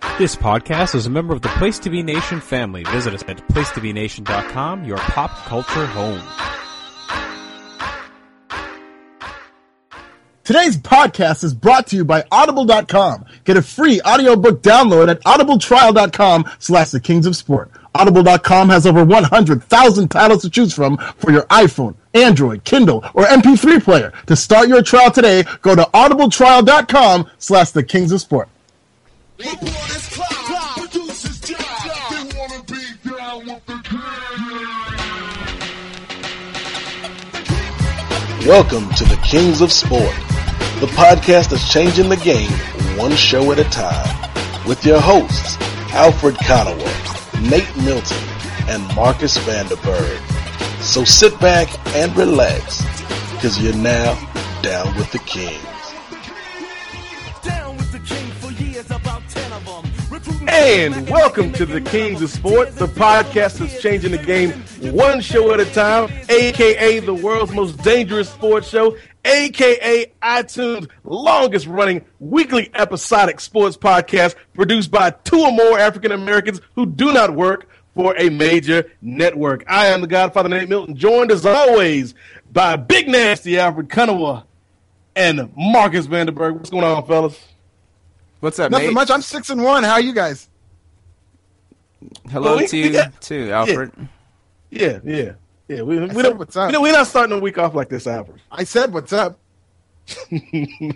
This podcast is a member of the Place to Be Nation family. Visit us at placetobenation.com, your pop culture home. Today's podcast is brought to you by Audible.com. Get a free audiobook download at audibletrial.com/The Kings of Sport. Audible.com has over 100,000 titles to choose from for your iPhone, Android, Kindle, or MP3 player. To start your trial today, go to audibletrial.com/The Kings of Sport. Welcome to the Kings of Sport, the podcast that's changing the game one show at a time, with your hosts, Alfred Conaway, Nate Milton, and Marcus Vanderberg. So sit back and relax, because you're now down with the Kings. And welcome to the Kings of Sport, the podcast that's changing the game one show at a time, a.k.a. the world's most dangerous sports show, a.k.a. iTunes' longest-running weekly episodic sports podcast produced by two or more African Americans who do not work for a major network. I am the Godfather Nate Milton, joined as always by Big Nasty Alfred Conaway and Marcus Vanderberg. What's going on, fellas? What's up, Nothing Nate? much. I'm 6-1. How are you guys? Hello to you, too, Alfred. Yeah. We said what's up. We're not starting the week off like this, Alfred. I said what's up. We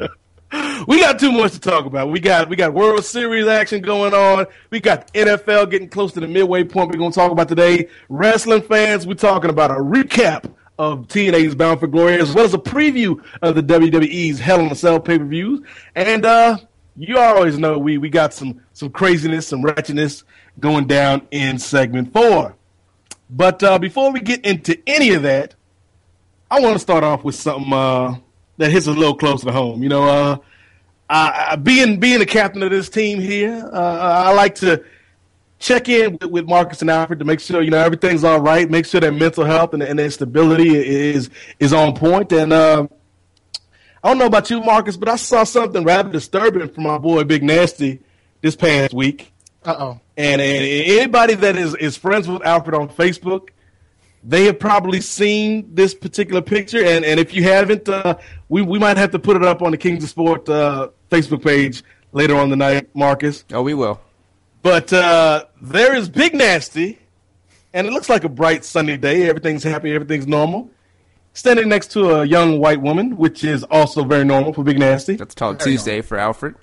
got too much to talk about. We got World Series action going on. We got NFL getting close to the midway point. We're going to talk about today. Wrestling fans, we're talking about a recap of TNA's Bound for Glory, as well as a preview of the WWE's Hell in a Cell pay-per-views. And you always know we got some craziness, some wretchedness going down in segment 4. But before we get into any of that, I want to start off with something that hits a little closer to home. You know, being the captain of this team here, I like to check in with Marcus and Alfred to make sure, you know, everything's all right, make sure their mental health and their stability is on point. And I don't know about you, Marcus, but I saw something rather disturbing from my boy Big Nasty this past week. Uh-oh. And anybody that is friends with Alfred on Facebook, they have probably seen this particular picture. And if you haven't, we might have to put it up on the Kings of Sport Facebook page later on the night, Marcus. Oh, we will. But there is Big Nasty, and it looks like a bright sunny day. Everything's happy, everything's normal. Standing next to a young white woman, which is also very normal for Big Nasty. That's called Tuesday for Alfred.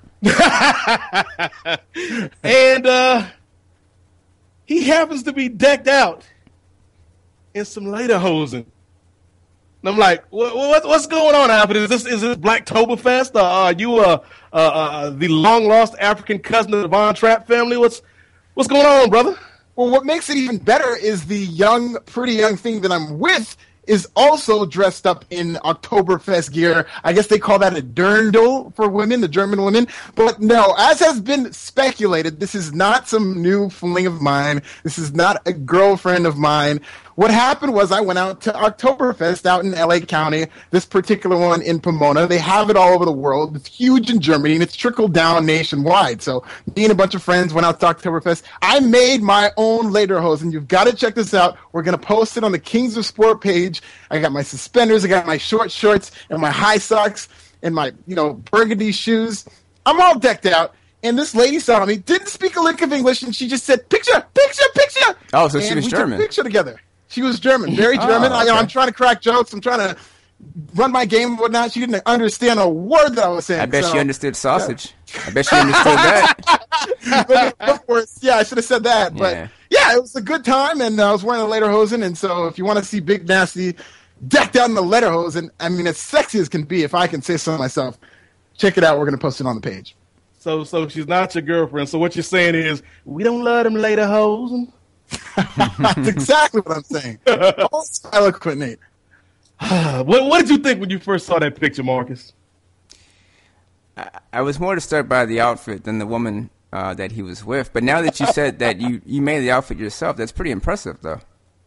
And he happens to be decked out in some lederhosen. And I'm like, what's going on, Alfred? Is this Blacktoberfest? Are you the long-lost African cousin of the Von Trapp family? What's going on, brother? Well, what makes it even better is the pretty young thing that I'm with is also dressed up in Oktoberfest gear. I guess they call that a dirndl for women, the German women. But no, as has been speculated, this is not some new fling of mine. This is not a girlfriend of mine. What happened was I went out to Oktoberfest out in LA County, this particular one in Pomona. They have it all over the world. It's huge in Germany, and it's trickled down nationwide. So me and a bunch of friends went out to Oktoberfest. I made my own lederhosen. You've got to check this out. We're going to post it on the Kings of Sport page. I got my suspenders, I got my short shorts, and my high socks, and my, burgundy shoes. I'm all decked out. And this lady saw me, didn't speak a lick of English, and she just said, "Picture, picture, picture." Oh, so she was German. We took a picture together. She was German, very German. Okay. I'm trying to crack jokes. I'm trying to run my game and whatnot. She didn't understand a word that I was saying. I bet she understood sausage. Yeah. I bet she understood that. Of course, yeah, I should have said that. But yeah, it was a good time, and I was wearing a lederhosen. And so if you want to see Big Nasty decked out in the lederhosen, I mean, as sexy as can be, if I can say so myself, check it out. We're going to post it on the page. So she's not your girlfriend. So what you're saying is, we don't love them lederhosen? That's exactly what I'm saying. Oh, eloquent, Nate. What did you think when you first saw that picture, Marcus? I was more disturbed by the outfit than the woman that he was with. But now that you said that you made the outfit yourself, that's pretty impressive, though.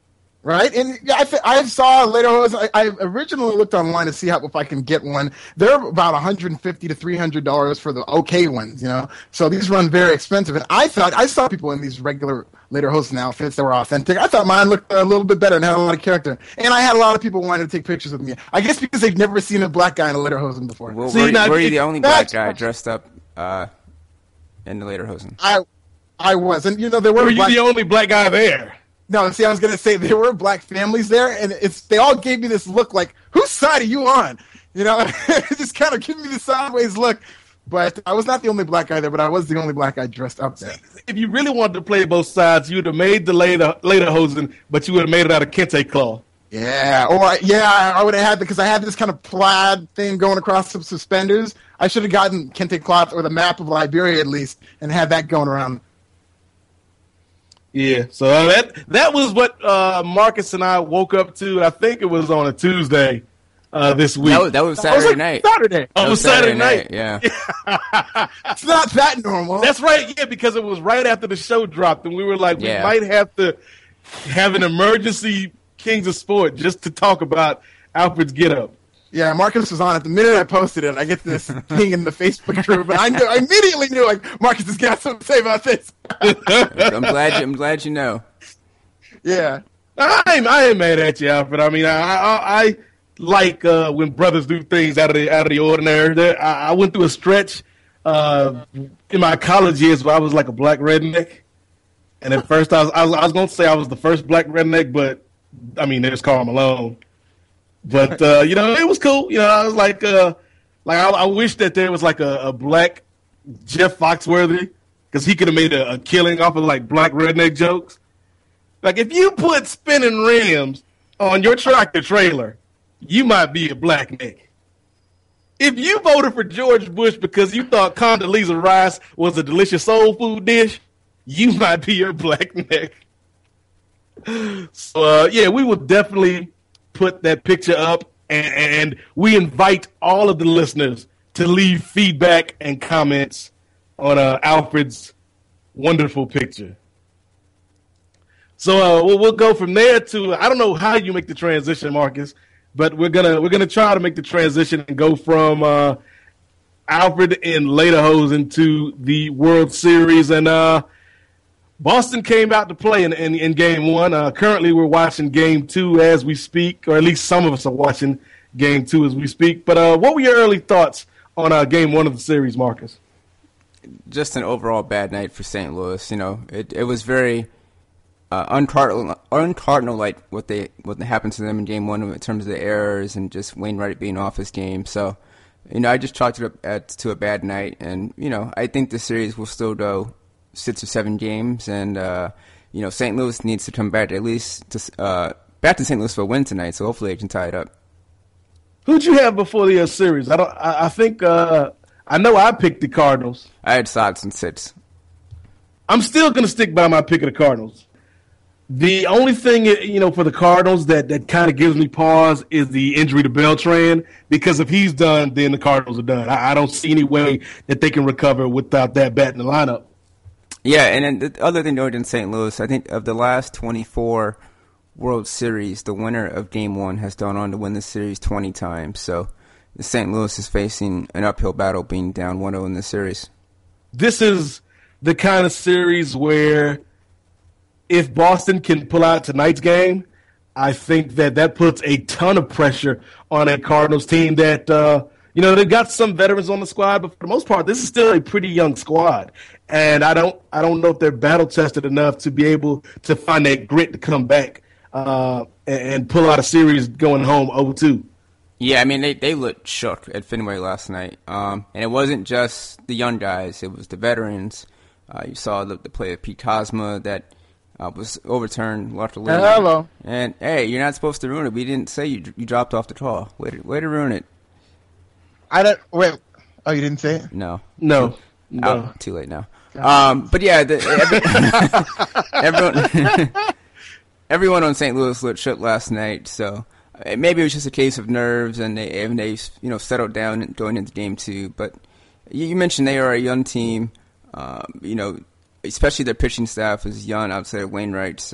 Right, and yeah, I saw Lederhosen. I originally looked online to see if I can get one. They're about $150 to $300 for the okay ones, you know. So these run very expensive. And I saw people in these regular Lederhosen outfits that were authentic. I thought mine looked a little bit better and had a lot of character. And I had a lot of people wanting to take pictures with me. I guess because they've never seen a black guy in a Lederhosen before. Well, were you the only black guy dressed up in the Lederhosen? I was, and you know there were. Were you the only black guy there? No, see, I was going to say there were black families there, and they all gave me this look like, whose side are you on? You know, just kind of give me the sideways look. But I was not the only black guy there, but I was the only black guy dressed up there. If you really wanted to play both sides, you would have made the Lederhosen, but you would have made it out of kente cloth. Yeah, I would have had, because I had this kind of plaid thing going across some suspenders. I should have gotten kente cloth or the map of Liberia at least, and had that going around. Yeah, so that was what Marcus and I woke up to. I think it was on a Tuesday this week. That was Saturday night. Saturday. Oh, it was Saturday night. Yeah. It's not that normal. That's right, yeah, because it was right after the show dropped, and we were like, we might have to have an emergency Kings of Sport just to talk about Alfred's get-up. Yeah, Marcus was on it. The minute I posted it, I get this thing in the Facebook group, and I immediately knew, like, Marcus has got something to say about this. I'm glad you know. Yeah. I ain't mad at you, Alfred. I mean, I like when brothers do things out of the ordinary. I went through a stretch in my college years where I was like a black redneck, and at first I was going to say I was the first black redneck, but I mean, there's Karl Malone. But you know, it was cool. You know, I was like I wish that there was like a black Jeff Foxworthy, because he could have made a killing off of like black redneck jokes. Like, if you put spinning rims on your tractor trailer, you might be a black nigga. If you voted for George Bush because you thought Condoleezza Rice was a delicious soul food dish, you might be a black nigga. So yeah, we will definitely put that picture up, and we invite all of the listeners to leave feedback and comments on Alfred's wonderful picture. So we'll go from there to, I don't know how you make the transition, Marcus, but we're gonna try to make the transition and go from Alfred in Lederhosen to the World Series, and Boston came out to play in Game 1. Currently, we're watching Game 2 as we speak, or at least some of us are watching Game 2 as we speak. But what were your early thoughts on Game 1 of the series, Marcus? Just an overall bad night for St. Louis. You know, it was very un-Cardinal-like what happened to them in Game 1 in terms of the errors and just Wainwright being off his game. So, you know, I just chalked it up to a bad night. And, you know, I think the series will still go 6 or 7 games, and you know, St. Louis needs to come back at least back to St. Louis for a win tonight. So hopefully they can tie it up. Who'd you have before the series? I think I know I picked the Cardinals. I had Sox and 6. I'm still gonna stick by my pick of the Cardinals. The only thing, you know, for the Cardinals that kind of gives me pause is the injury to Beltran, because if he's done, then the Cardinals are done. I don't see any way that they can recover without that bat in the lineup. Yeah, and then the other thing noted in St. Louis, I think of the last 24 World Series, the winner of Game 1 has gone on to win the series 20 times. So St. Louis is facing an uphill battle being down 1-0 in this series. This is the kind of series where if Boston can pull out tonight's game, I think that puts a ton of pressure on a Cardinals team that, you know, they've got some veterans on the squad, but for the most part, this is still a pretty young squad. And I don't know if they're battle tested enough to be able to find that grit to come back and pull out a series going home 0-2. Yeah, I mean, they looked shook at Fenway last night. And it wasn't just the young guys, it was the veterans. You saw the play of Pete Kozma that was overturned, left a lead. Hello. And, hey, you're not supposed to ruin it. We didn't say you dropped off the draw. Way to ruin it. Wait. Oh, you didn't say it? No. Too late now. But yeah, everyone on St. Louis looked shook last night. So maybe it was just a case of nerves, and they settled down going into Game 2. But you mentioned they are a young team. You know, especially their pitching staff is young outside of Wainwright. So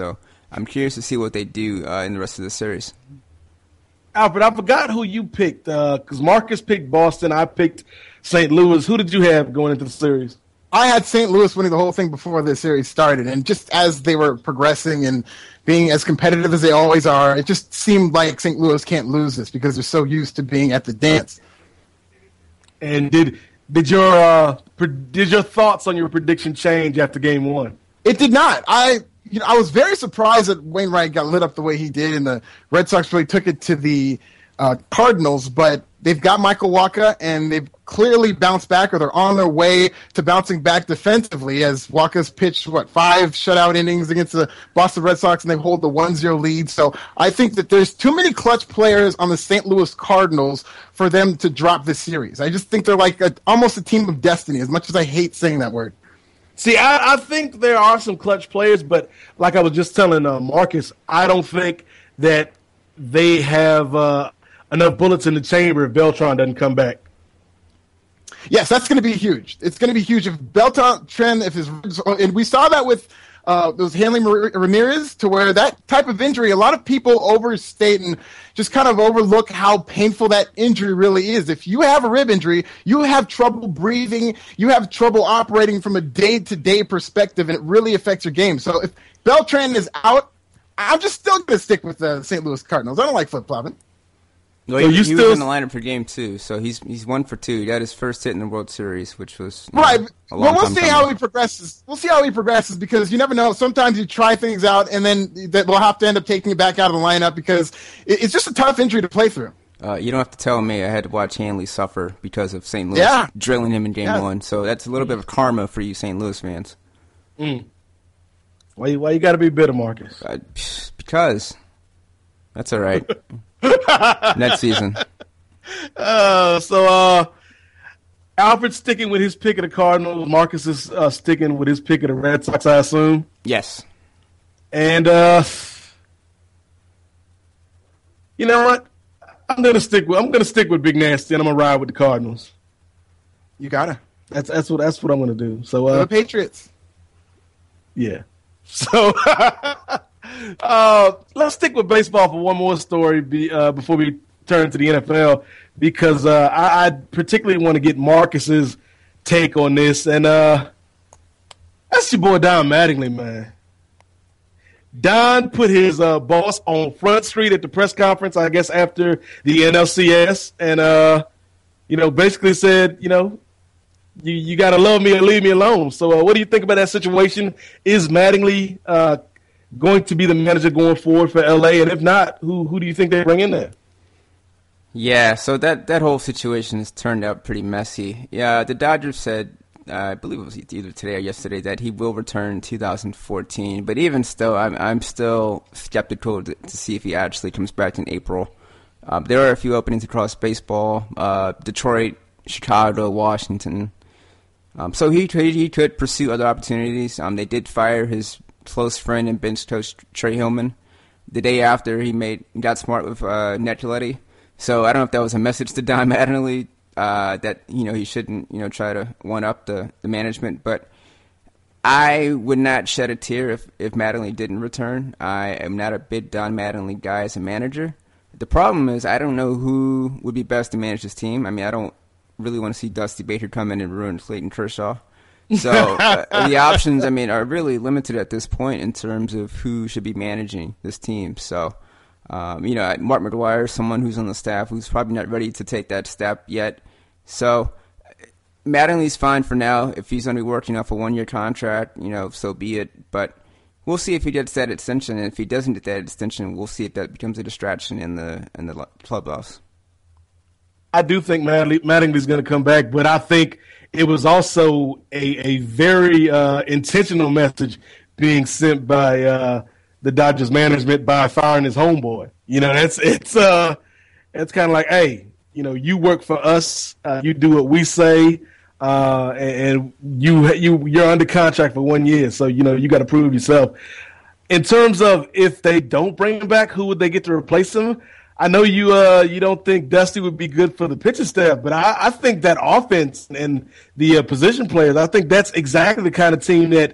I'm curious to see what they do in the rest of the series. Alfred, I forgot who you picked because Marcus picked Boston. I picked St. Louis. Who did you have going into the series? I had St. Louis winning the whole thing before the series started, and just as they were progressing and being as competitive as they always are, it just seemed like St. Louis can't lose this because they're so used to being at the dance. And did your thoughts on your prediction change after Game 1? It did not. I was very surprised that Wainwright got lit up the way he did, and the Red Sox really took it to the Cardinals. But they've got Michael Wacha, and they've clearly bounced back, or they're on their way to bouncing back defensively, as Wacha's pitched, 5 shutout innings against the Boston Red Sox, and they hold the 1-0 lead. So I think that there's too many clutch players on the St. Louis Cardinals for them to drop this series. I just think they're like almost a team of destiny, as much as I hate saying that word. See, I think there are some clutch players, but like I was just telling Marcus, I don't think that they have enough bullets in the chamber if Beltran doesn't come back. Yes, that's going to be huge. It's going to be huge if Beltran, and we saw that with those Hanley Ramirez, to where that type of injury, a lot of people overstate and just kind of overlook how painful that injury really is. If you have a rib injury, you have trouble breathing, you have trouble operating from a day-to-day perspective, and it really affects your game. So if Beltran is out, I'm just still going to stick with the St. Louis Cardinals. I don't like flip-flopping. Well, he was in the lineup for Game 2, so he's 1 for 2. He got his first hit in the World Series, which was right. Well, we'll see how he progresses. We'll see how he progresses because you never know. Sometimes you try things out, and then we'll have to end up taking it back out of the lineup because it's just a tough injury to play through. You don't have to tell me I had to watch Hanley suffer because of St. Louis drilling him in Game 1. So that's a little bit of karma for you St. Louis fans. Why you got to be bitter, Marcus? Because that's all right. Next season. So Alfred's sticking with his pick of the Cardinals. Marcus is sticking with his pick of the Red Sox, I assume. Yes. And you know what? I'm gonna stick with Big Nasty, and I'm gonna ride with the Cardinals. You gotta. That's what I'm gonna do. So the Patriots. Yeah. So let's stick with baseball for one more story before we turn to the NFL, because I particularly want to get Marcus's take on this, and that's your boy Don Mattingly, man. Don put his boss on Front Street at the press conference, I guess, after the NLCS, and basically said, you got to love me or leave me alone. So what do you think about that situation? Is Mattingly going to be the manager going forward for LA? And if not, who do you think they bring in there? Yeah, so that whole situation has turned out pretty messy. Yeah, the Dodgers said, I believe it was either today or yesterday, that he will return in 2014. But even still, I'm still skeptical to see if he actually comes back in April. There are a few openings across baseball, Detroit, Chicago, Washington. So he could pursue other opportunities. They did fire his close friend and bench coach Trey Hillman the day after he got smart with Nicoletti. So I don't know if that was a message to Don Mattingly that he shouldn't try to one up the management. But I would not shed a tear if Mattingly didn't return. I am not a big Don Mattingly guy as a manager. The problem is I don't know who would be best to manage this team. I mean, I don't really want to see Dusty Baker come in and ruin Clayton Kershaw. So the options, are really limited at this point in terms of who should be managing this team. So, Mark McGwire, someone who's on the staff who's probably not ready to take that step yet. So Mattingly's fine for now. If he's only working off a 1-year contract, so be it. But we'll see if he gets that extension, and if he doesn't get that extension, we'll see if that becomes a distraction in the clubhouse. I do think Mattingly's going to come back, but I think it was also a very intentional message being sent by the Dodgers management by firing his homeboy. It's kind of like, hey, you work for us, you do what we say, and you're under contract for 1 year, so you got to prove yourself. In terms of if they don't bring him back, who would they get to replace him? I know you don't think Dusty would be good for the pitching staff, but I think that offense and the position players, I think that's exactly the kind of team that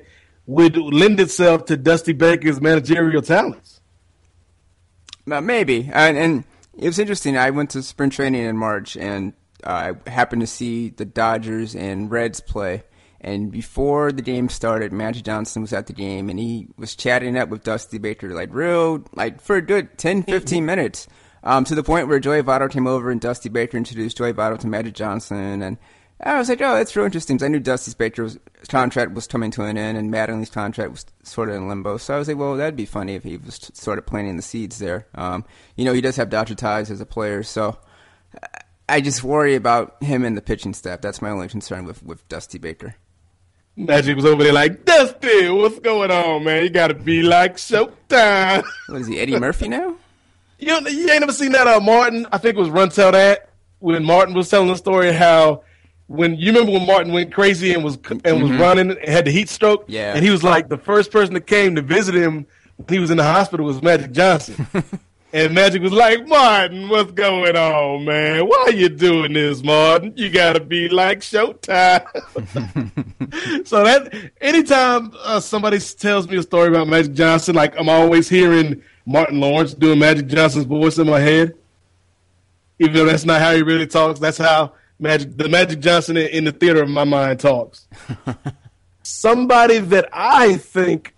would lend itself to Dusty Baker's managerial talents. Maybe. And it was interesting. I went to spring training in March, and I happened to see the Dodgers and Reds play. And before the game started, Magic Johnson was at the game, and he was chatting up with Dusty Baker, for a good 10, 15 minutes, to the point where Joey Votto came over and Dusty Baker introduced Joey Votto to Magic Johnson. And I was like, oh, that's real interesting, because I knew Dusty Baker's contract was coming to an end, and Mattingly's contract was sort of in limbo. So I was like, well, that'd be funny if he was sort of planting the seeds there. He does have Dodger ties as a player, so I just worry about him and the pitching staff. That's my only concern with Dusty Baker. Magic was over there like, Dusty, what's going on, man? You got to be like Showtime. What is he, Eddie Murphy now? You ain't never seen that Martin, I think it was Run Tell That, when Martin was telling the story how you remember when Martin went crazy and was running and had the heat stroke? Yeah. And he was like, the first person that came to visit him when he was in the hospital was Magic Johnson. And Magic was like, Martin, what's going on, man? Why you doing this, Martin? You got to be like Showtime. So that anytime somebody tells me a story about Magic Johnson, like I'm always hearing Martin Lawrence doing Magic Johnson's voice in my head. Even though that's not how he really talks, that's how the Magic Johnson in the theater of my mind talks. Somebody that I think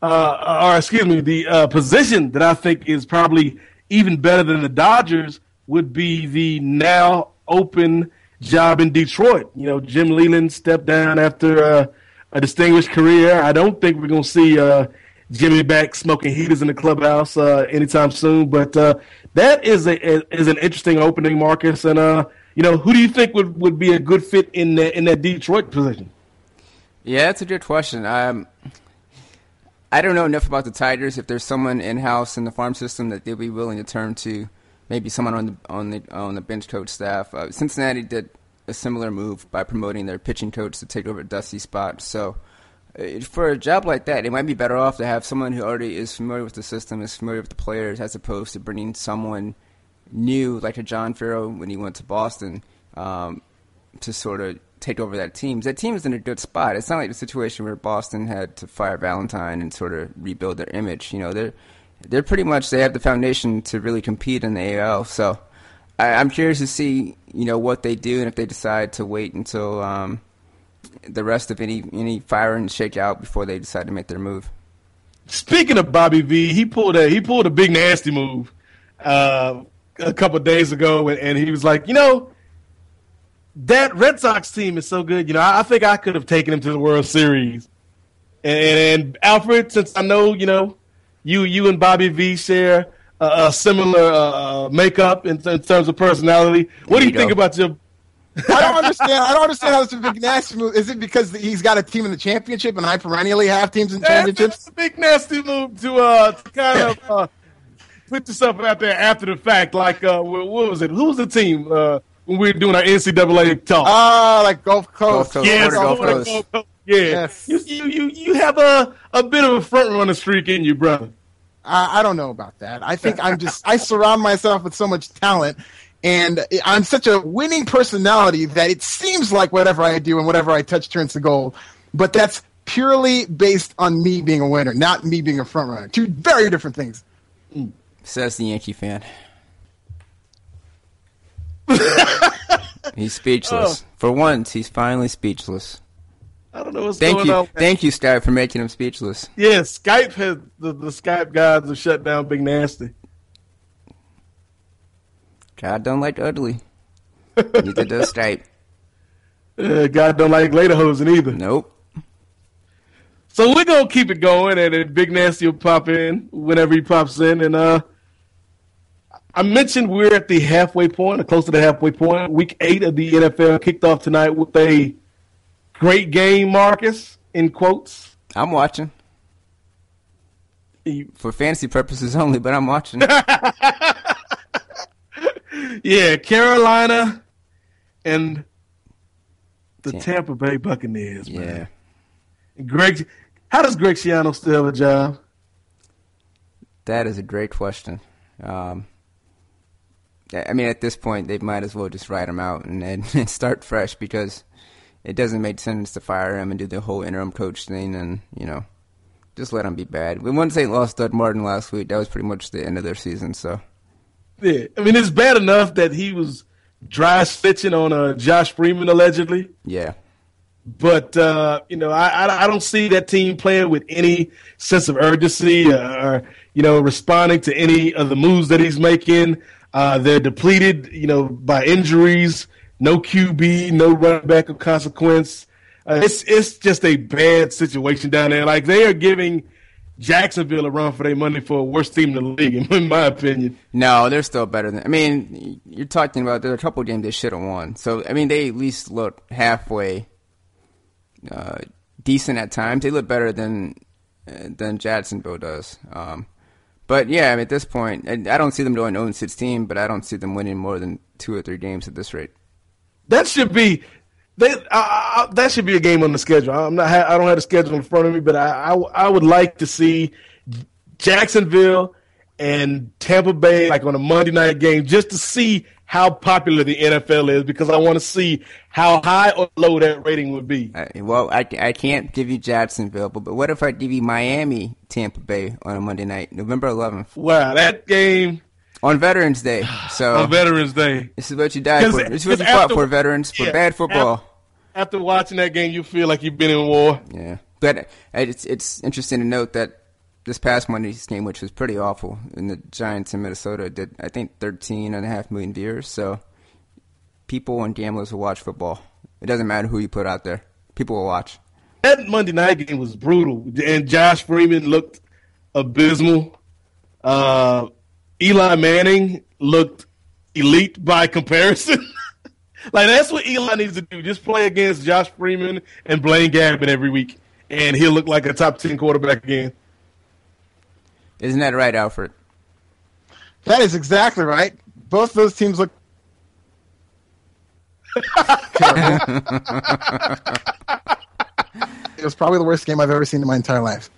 the position that I think is probably even better than the Dodgers would be the now open job in Detroit. Jim Leyland stepped down after a distinguished career. I don't think we're going to see Jimmy back smoking heaters in the clubhouse anytime soon, but that is an interesting opening, Marcus. And who do you think would be a good fit in that Detroit position? Yeah, that's a good question. I don't know enough about the Tigers. If there's someone in-house in the farm system that they'll be willing to turn to, maybe someone on the bench coach staff. Cincinnati did a similar move by promoting their pitching coach to take over Dusty's spot. So for a job like that, it might be better off to have someone who already is familiar with the system, is familiar with the players, as opposed to bringing someone new like a John Farrell when he went to Boston to sort of take over that team. That team is in a good spot. It's not like the situation where Boston had to fire Valentine and sort of rebuild their image. They're pretty much, they have the foundation to really compete in the AL. So I'm curious to see, what they do, and if they decide to wait until the rest of any fire and shake out before they decide to make their move. Speaking of Bobby V, he pulled a big nasty move a couple of days ago, and he was like, that Red Sox team is so good. I think I could have taken him to the World Series. And Alfred, since I know, you and Bobby V share a similar makeup in terms of personality, what do you think about your? I don't understand how it's a big nasty move. Is it because he's got a team in the championship and I perennially have teams in championships? It's a big nasty move to kind of put yourself out there after the fact. Like, what was it? Who was the team? When we were doing our NCAA talk. Like Gulf Coast. Yes, Gulf Coast. Yeah. Yes. You have a bit of a front runner streak in you, brother. I don't know about that. I think I surround myself with so much talent, and I'm such a winning personality that it seems like whatever I do and whatever I touch turns to gold. But that's purely based on me being a winner, not me being a front runner. Two very different things. Says the Yankee fan. He's speechless. For once, he's finally speechless. I don't know what's going on. Thank you, Skype, for making him speechless. Yeah, Skype has the Skype guys have shut down Big Nasty. God don't like ugly. Neither does Skype. God don't like lederhosen either. Nope. So we're gonna keep it going, and then Big Nasty will pop in whenever he pops in, and I mentioned we're at the halfway point, or close to the halfway point. Week 8 of the NFL kicked off tonight with a great game, Marcus, in quotes. I'm watching. For fantasy purposes only, but I'm watching. Yeah, Carolina and the Tampa Bay Buccaneers, man. Yeah. How does Greg Schiano still have a job? That is a great question. I mean, at this point, they might as well just write him out and start fresh, because it doesn't make sense to fire him and do the whole interim coach thing. And, Just let them be bad. Once they lost Doug Martin last week, that was pretty much the end of their season. So, yeah, I mean, it's bad enough that he was dry stitching on Josh Freeman allegedly. Yeah. But, I don't see that team playing with any sense of urgency or, responding to any of the moves that he's making. They're depleted, by injuries, no QB, no running back of consequence. It's just a bad situation down there. Like, they are giving Jacksonville a run for their money for a worst team in the league, in my opinion. No, they're still better than. I mean, you're talking about there are a couple of games they should have won. So, I mean, they at least look halfway decent at times. They look better than Jacksonville does. But yeah, I mean, at this point, I don't see them going 0-16, but I don't see them winning more than 2 or 3 games at this rate. That should be that should be a game on the schedule. I don't have the schedule in front of me, but I would like to see Jacksonville and Tampa Bay like on a Monday night game just to see how popular the NFL is, because I want to see how high or low that rating would be. I can't give you Jacksonville, but what if I give you Miami, Tampa Bay on a Monday night, November 11th? Wow, that game on Veterans Day. So on Veterans Day, this is what you died for. This is what you fought for, veterans, for bad football. After watching that game, you feel like you've been in war. Yeah, but it's interesting to note that this past Monday's game, which was pretty awful, and the Giants in Minnesota did, I think, 13.5 million viewers. So people and gamblers will watch football. It doesn't matter who you put out there. People will watch. That Monday night game was brutal, and Josh Freeman looked abysmal. Eli Manning looked elite by comparison. Like, that's what Eli needs to do. Just play against Josh Freeman and Blaine Gabbert every week, and he'll look like a top 10 quarterback again. Isn't that right, Alfred? That is exactly right. Both those teams look terrible. It was probably the worst game I've ever seen in my entire life.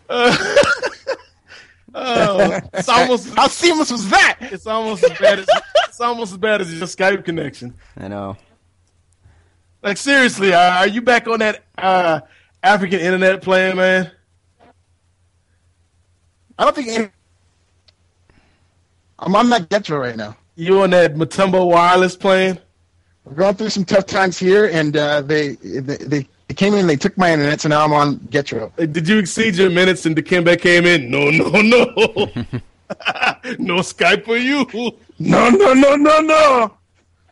It's almost how seamless was that? It's almost as bad as your Skype connection. I know. Like, seriously, are you back on that African internet plan, man? I don't think I'm on that Getro right now. You on that Matumbo wireless plan? We're going through some tough times here, and they came in and they took my internet, so now I'm on Getro. Did you exceed your minutes and Dikembe came in? No. No Skype for you. No.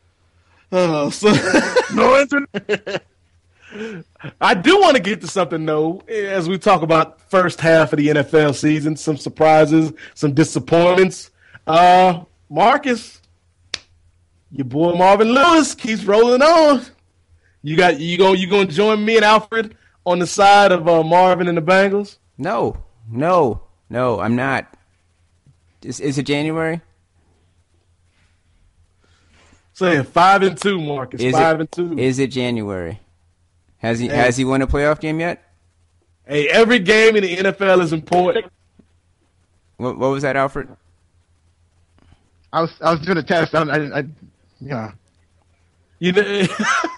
No internet. I do want to get to something, though, as we talk about first half of the NFL season, some surprises, some disappointments. Marcus, your boy Marvin Lewis keeps rolling on. You gonna join me and Alfred on the side of Marvin and the Bengals? No, I'm not. Is it January? Saying 5-2, Marcus. 5-2. Is it January? Has he won a playoff game yet? Hey, every game in the NFL is important. What was that, Alfred? I was doing a test. Yeah. You know,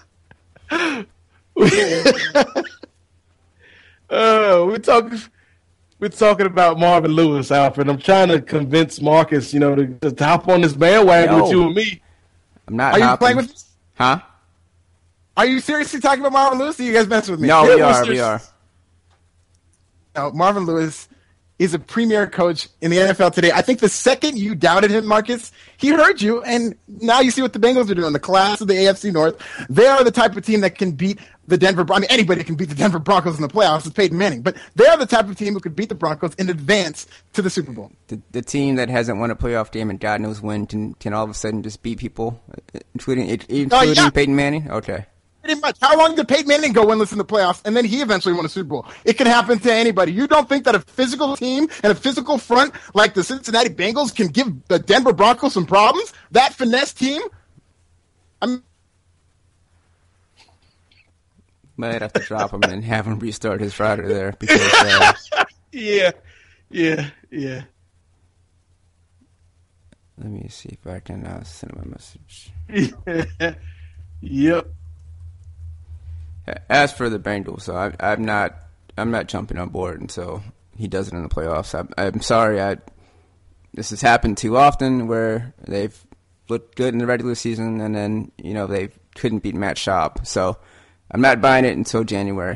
we're talking about Marvin Lewis, Alfred. I'm trying to convince Marcus, to hop on this bandwagon with you and me. I'm not. Are you playing with? Huh? Are you seriously talking about Marvin Lewis? Or are you guys messing with me? No, we are. No, Marvin Lewis is a premier coach in the NFL today. I think the second you doubted him, Marcus, he heard you, and now you see what the Bengals are doing. The class of the AFC North, they are the type of team that can beat the Denver Broncos. I mean, anybody can beat the Denver Broncos in the playoffs. It's Peyton Manning. But they are the type of team who could beat the Broncos and advance to the Super Bowl. The team that hasn't won a playoff game and God knows when can all of a sudden just beat people, including Peyton Manning? Okay. Pretty much. How long did Peyton Manning go winless in the playoffs, and then he eventually won a Super Bowl? It can happen to anybody. You don't think that a physical team and a physical front like the Cincinnati Bengals can give the Denver Broncos some problems? That finesse team? Might have to drop him and have him restart his router there. Because, Yeah. Let me see if I can send him a message. Yep. As for the Bengals, so I'm not jumping on board until he does it in the playoffs. I'm sorry, this has happened too often where they've looked good in the regular season and then they couldn't beat Matt Schaub. So I'm not buying it until January.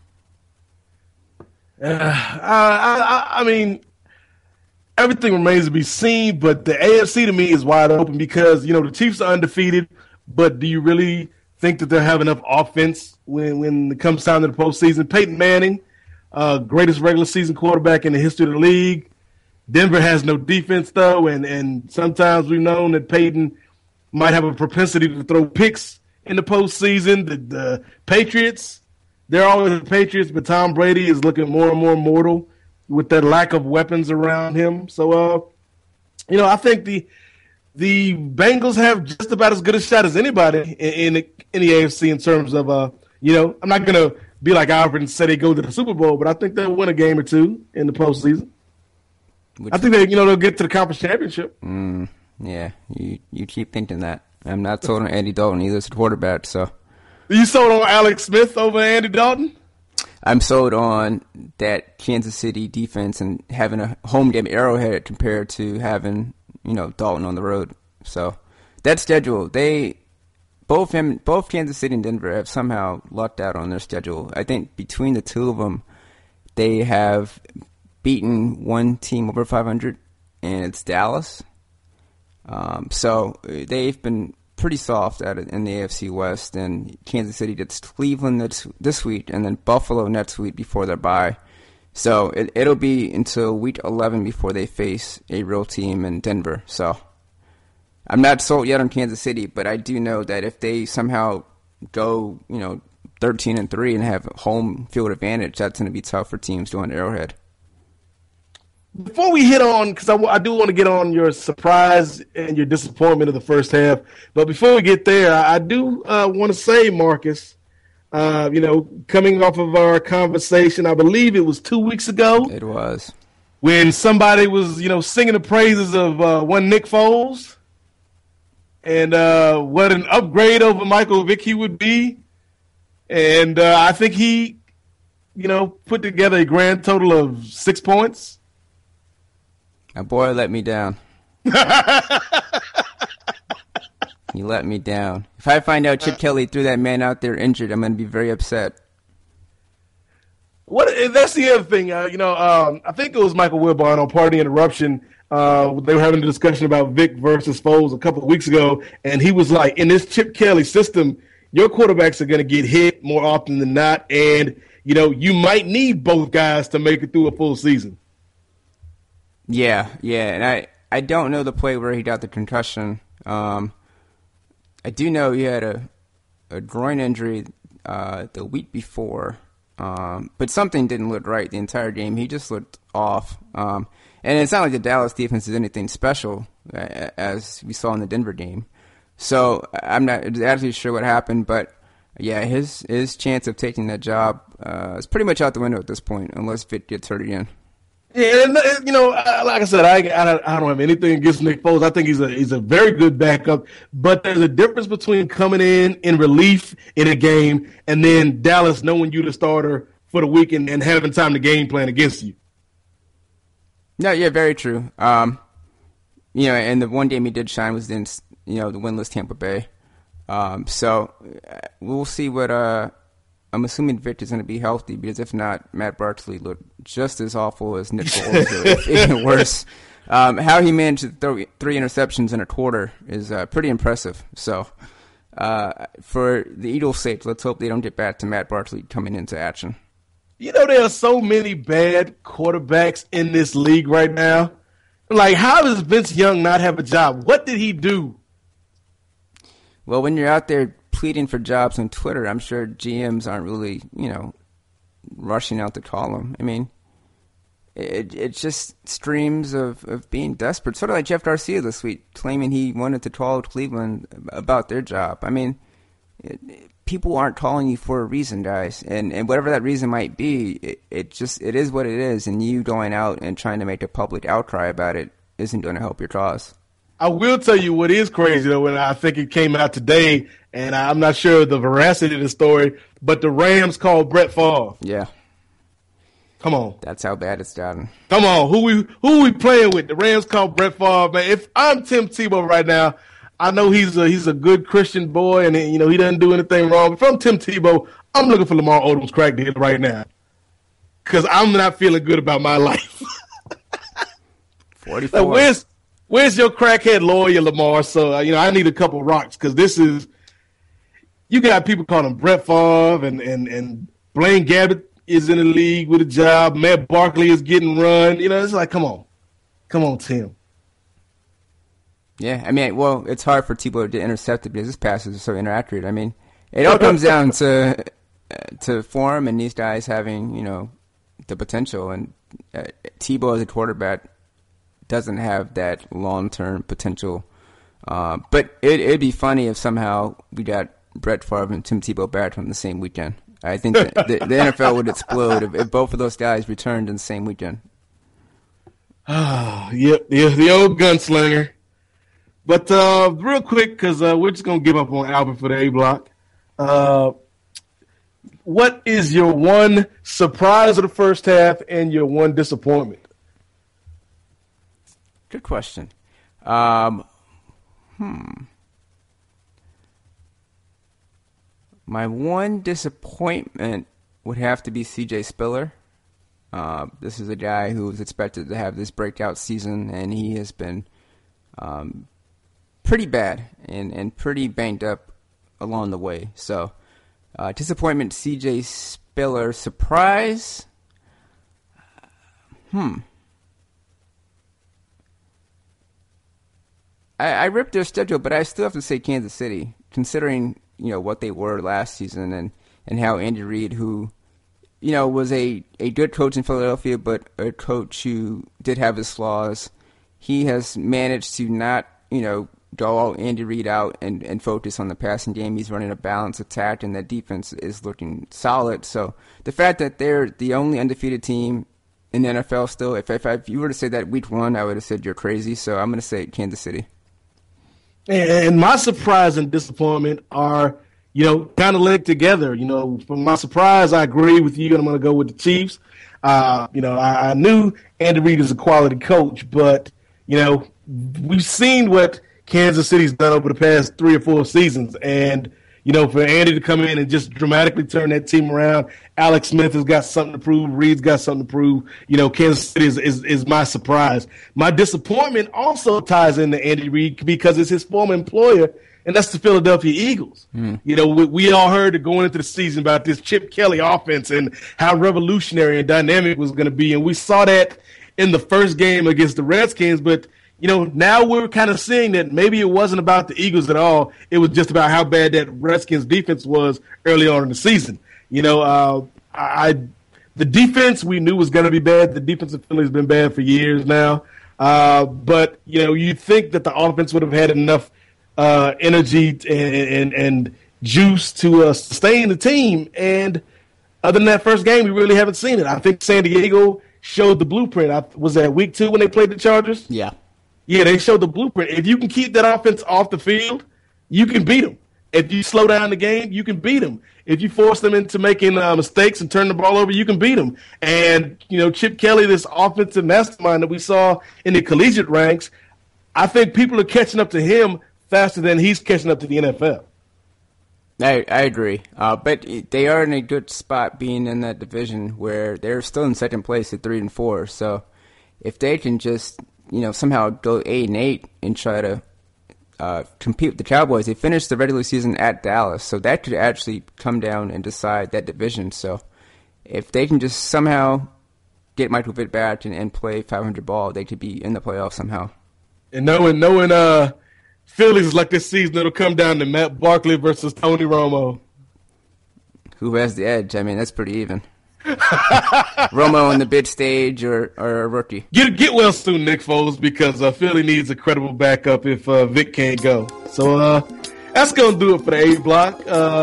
I mean, everything remains to be seen, but the AFC to me is wide open because, the Chiefs are undefeated, but do you really think that they'll have enough offense when it comes time to the postseason? Peyton Manning, greatest regular season quarterback in the history of the league. Denver has no defense, though, and sometimes we've known that Peyton might have a propensity to throw picks in the postseason. The Patriots, they're always the Patriots, but Tom Brady is looking more and more mortal with that lack of weapons around him. So, I think the Bengals have just about as good a shot as anybody in the AFC in terms of, I'm not going to be like Alfred and say they go to the Super Bowl, but I think they'll win a game or two in the postseason. I think they'll get to the conference championship. Yeah, you keep thinking that. I'm not sold on Andy Dalton either as a quarterback, so. Are you sold on Alex Smith over Andy Dalton? I'm sold on that Kansas City defense and having a home game Arrowhead compared to having, Dalton on the road. So that schedule, both Kansas City and Denver have somehow lucked out on their schedule. I think between the two of them, they have beaten one team over 500, and it's Dallas. So they've been pretty soft at it in the AFC West, and Kansas City gets Cleveland this week and then Buffalo next week before their bye. So it'll be until week 11 before they face a real team in Denver. So I'm not sold yet on Kansas City, but I do know that if they somehow go 13-3 and have home field advantage, that's going to be tough for teams doing Arrowhead. Before we hit on, because I do want to get on your surprise and your disappointment of the first half, but before we get there, I do want to say, Marcus, coming off of our conversation, I believe it was 2 weeks ago. It was. When somebody was, singing the praises of one Nick Foles and what an upgrade over Michael Vick he would be. And I think he, put together a grand total of 6 points. My boy let me down. He let me down. If I find out Chip Kelly threw that man out there injured, I'm going to be very upset. That's the other thing. I think it was Michael Wilbon on Party Interruption. They were having a discussion about Vic versus Foles a couple of weeks ago, and he was like, in this Chip Kelly system, your quarterbacks are going to get hit more often than not, and, you might need both guys to make it through a full season. Yeah, and I don't know the play where he got the concussion. I do know he had a groin injury the week before, but something didn't look right the entire game. He just looked off. And it's not like the Dallas defense is anything special, as we saw in the Denver game. So I'm not exactly sure what happened, but yeah, his chance of taking that job is pretty much out the window at this point, unless Vic gets hurt again. Yeah, and like I said, I don't have anything against Nick Foles. I think he's a very good backup, but there's a difference between coming in relief in a game and then Dallas knowing you the starter for the week and having time to game plan against you. No, yeah, very true. And the one game he did shine was in the winless Tampa Bay. So we'll see what. I'm assuming Vic is going to be healthy, because if not, Matt Barkley looked just as awful as Nick Foles, if even worse. How he managed to throw 3 interceptions in a quarter is pretty impressive. So, for the Eagles' sake, let's hope they don't get back to Matt Barkley coming into action. There are so many bad quarterbacks in this league right now. Like, how does Vince Young not have a job? What did he do? Well, when you're out there pleading for jobs on Twitter, I'm sure GMs aren't really, rushing out to call him. I mean, it just streams of being desperate. Sort of like Jeff Garcia this week, claiming he wanted to call Cleveland about their job. I mean, people aren't calling you for a reason, guys. And whatever that reason might be, it is what it is. And you going out and trying to make a public outcry about it isn't going to help your cause. I will tell you what is crazy, though, and I think it came out today, and I'm not sure the veracity of the story, but the Rams called Brett Favre. Yeah. Come on. That's how bad it's gotten. Come on. Who we playing with? The Rams call Brett Favre, man. If I'm Tim Tebow right now, I know he's a good Christian boy, and he doesn't do anything wrong. If I'm Tim Tebow, I'm looking for Lamar Odom's crack deal right now because I'm not feeling good about my life. 44. Like, where's your crackhead lawyer, Lamar? So I need a couple rocks because this is you got people calling Brett Favre and Blaine Gabbert is in the league with a job. Matt Barkley is getting run. It's like come on, Tim. Yeah, I mean, well, it's hard for Tebow to intercept it because his passes are so inaccurate. I mean, it all comes down to form and these guys having, the potential. And Tebow as a quarterback doesn't have that long-term potential. But it'd be funny if somehow we got Brett Favre and Tim Tebow back on the same weekend. I think the NFL would explode if both of those guys returned in the same weekend. Yep, the old gunslinger. But real quick, because we're just going to give up on Albert for the A block. What is your one surprise of the first half and your one disappointment? Good question. My one disappointment would have to be C.J. Spiller. This is a guy who was expected to have this breakout season, and he has been pretty bad and pretty banged up along the way. So, disappointment, C.J. Spiller. Surprise? I ripped their schedule, but I still have to say Kansas City, considering what they were last season and how Andy Reid, who was a good coach in Philadelphia, but a coach who did have his flaws, he has managed to not go all Andy Reid out and focus on the passing game. He's running a balanced attack, and that defense is looking solid. So the fact that they're the only undefeated team in the NFL still, if you were to say that week one, I would have said you're crazy. So I'm going to say Kansas City. And my surprise and disappointment are, kind of linked together. For my surprise, I agree with you, and I'm going to go with the Chiefs. I knew Andy Reid is a quality coach, but, we've seen what Kansas City's done over the past 3 or 4 seasons. And, for Andy to come in and just dramatically turn that team around, Alex Smith has got something to prove. Reed's got something to prove. Kansas City is my surprise. My disappointment also ties into Andy Reid because it's his former employer, and that's the Philadelphia Eagles. We all heard going into the season about this Chip Kelly offense and how revolutionary and dynamic it was going to be. And we saw that in the first game against the Redskins, but now we're kind of seeing that maybe it wasn't about the Eagles at all. It was just about how bad that Redskins defense was early on in the season. The defense we knew was going to be bad. The defense of Philly has been bad for years now. But you think that the offense would have had enough energy and juice to sustain the team. And other than that first game, we really haven't seen it. I think San Diego showed the blueprint. Was that week 2 when they played the Chargers? Yeah. Yeah, they showed the blueprint. If you can keep that offense off the field, you can beat them. If you slow down the game, you can beat them. If you force them into making mistakes and turn the ball over, you can beat them. And, Chip Kelly, this offensive mastermind that we saw in the collegiate ranks, I think people are catching up to him faster than he's catching up to the NFL. I agree. But they are in a good spot being in that division where they're still in second place at 3-4. So if they can just somehow go 8-8 and try to compete with the Cowboys. They finished the regular season at Dallas, so that could actually come down and decide that division. So if they can just somehow get Michael Vick back and play 500 ball, they could be in the playoffs somehow. And knowing Phillies is like this season, it'll come down to Matt Barkley versus Tony Romo. Who has the edge? I mean, that's pretty even. Romo on the big stage or a rookie. Get well soon, Nick Foles, because Philly needs a credible backup if Vic can't go. So that's going to do it for the A block.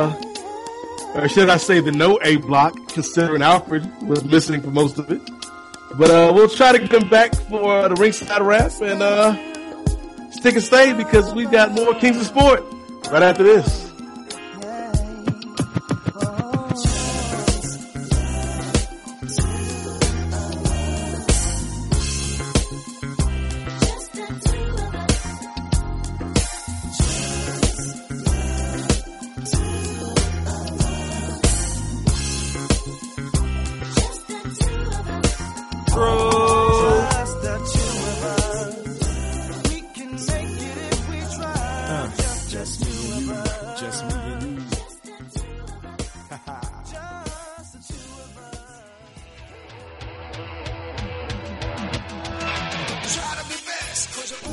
Or should I say the no A block, considering Alfred was listening for most of it. But we'll try to get him back for the ringside wrap and stick and stay because we've got more Kings of Sport right after this.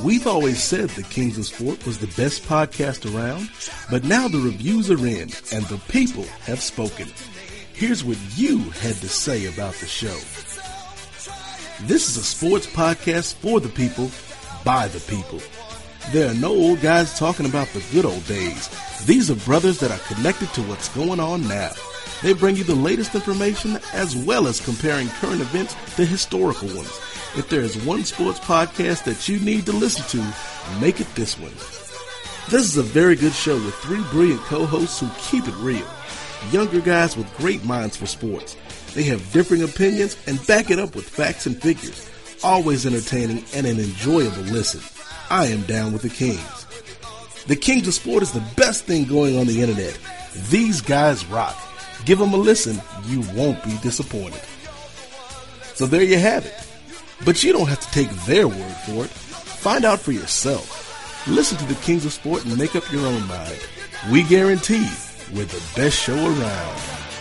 We've always said the Kings of Sport was the best podcast around, but now the reviews are in and the people have spoken. Here's what you had to say about the show. This is a sports podcast for the people, by the people. There are no old guys talking about the good old days. These are brothers that are connected to what's going on now. They bring you the latest information as well as comparing current events to historical ones. If there is one sports podcast that you need to listen to, make it this one. This is a very good show with three brilliant co-hosts who keep it real. Younger guys with great minds for sports. They have differing opinions and back it up with facts and figures. Always entertaining and an enjoyable listen. I am down with the Kings. The Kings of Sport is the best thing going on the internet. These guys rock. Give them a listen. You won't be disappointed. So there you have it. But you don't have to take their word for it. Find out for yourself. Listen to the Kings of Sport and make up your own mind. We guarantee we're the best show around.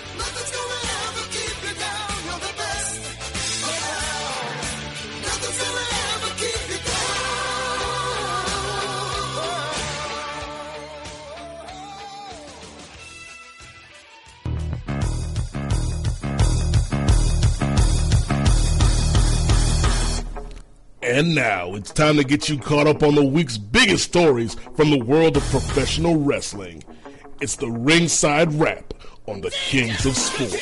And now it's time to get you caught up on the week's biggest stories from the world of professional wrestling. It's the Ringside Wrap on the Kings of Sport.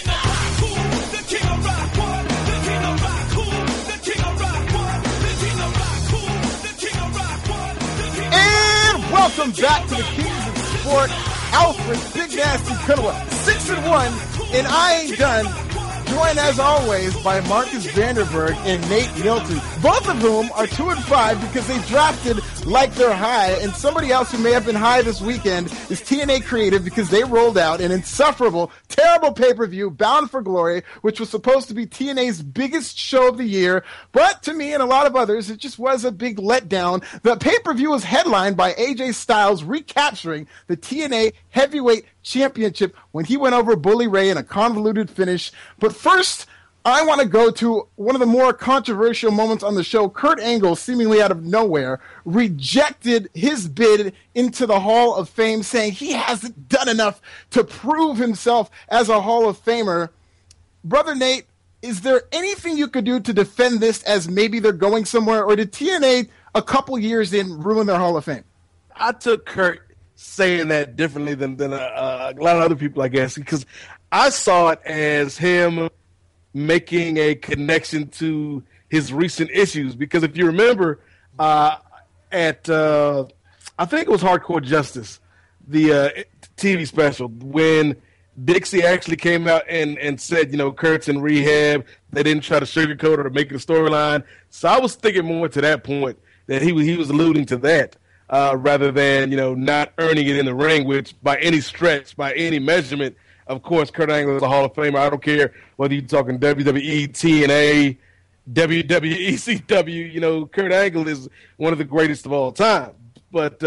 And welcome back to the Kings of Sport. Alfred, Big Nasty Kanoa, 6-1, and I ain't done. Joined as always by Marcus Vanderberg and Nate Milton, both of whom are 2-5 because they drafted like they're high. And somebody else who may have been high this weekend is TNA Creative because they rolled out an insufferable, terrible pay-per-view, Bound for Glory, which was supposed to be TNA's biggest show of the year. But to me and a lot of others, it just was a big letdown. The pay-per-view was headlined by AJ Styles recapturing the TNA Heavyweight Championship when he went over Bully Ray in a convoluted finish. But first, I want to go to one of the more controversial moments on the show. Kurt Angle, seemingly out of nowhere, rejected his bid into the Hall of Fame, saying he hasn't done enough to prove himself as a Hall of Famer. Brother Nate, is there anything you could do to defend this as maybe they're going somewhere, or did TNA a couple years in ruin their Hall of Fame? I took Kurt saying that differently than a lot of other people, I guess, because I saw it as him making a connection to his recent issues. Because if you remember, I think it was Hardcore Justice, the TV special, when Dixie actually came out and said, Kurt's in rehab. They didn't try to sugarcoat it or make it a storyline. So I was thinking more to that point, that he was alluding to that. Rather than, not earning it in the ring, which by any stretch, by any measurement, of course, Kurt Angle is a Hall of Famer. I don't care whether you're talking WWE, TNA, WWE, ECW, Kurt Angle is one of the greatest of all time. But,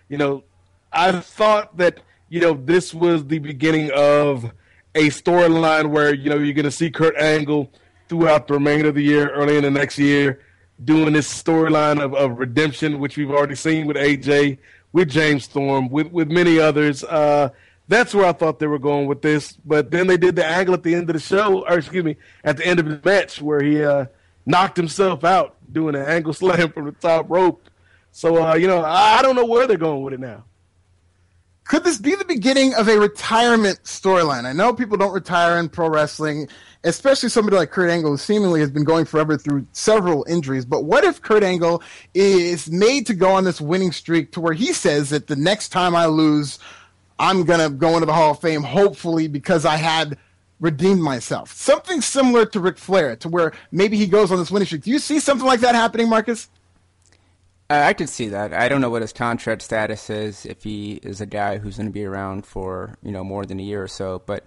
I thought that, this was the beginning of a storyline where, you're going to see Kurt Angle throughout the remainder of the year, early in the next year, doing this storyline of redemption, which we've already seen with AJ, with James Storm, with many others. That's where I thought they were going with this. But then they did the angle at the end of the show, at the end of the match, where he knocked himself out doing an angle slam from the top rope. So, I don't know where they're going with it now. Could this be the beginning of a retirement storyline? I know people don't retire in pro wrestling, especially somebody like Kurt Angle, who seemingly has been going forever through several injuries. But what if Kurt Angle is made to go on this winning streak to where he says that the next time I lose, I'm going to go into the Hall of Fame, hopefully because I had redeemed myself. Something similar to Ric Flair, to where maybe he goes on this winning streak. Do you see something like that happening, Marcus? I could see that. I don't know what his contract status is, if he is a guy who's going to be around for, more than a year or so. But,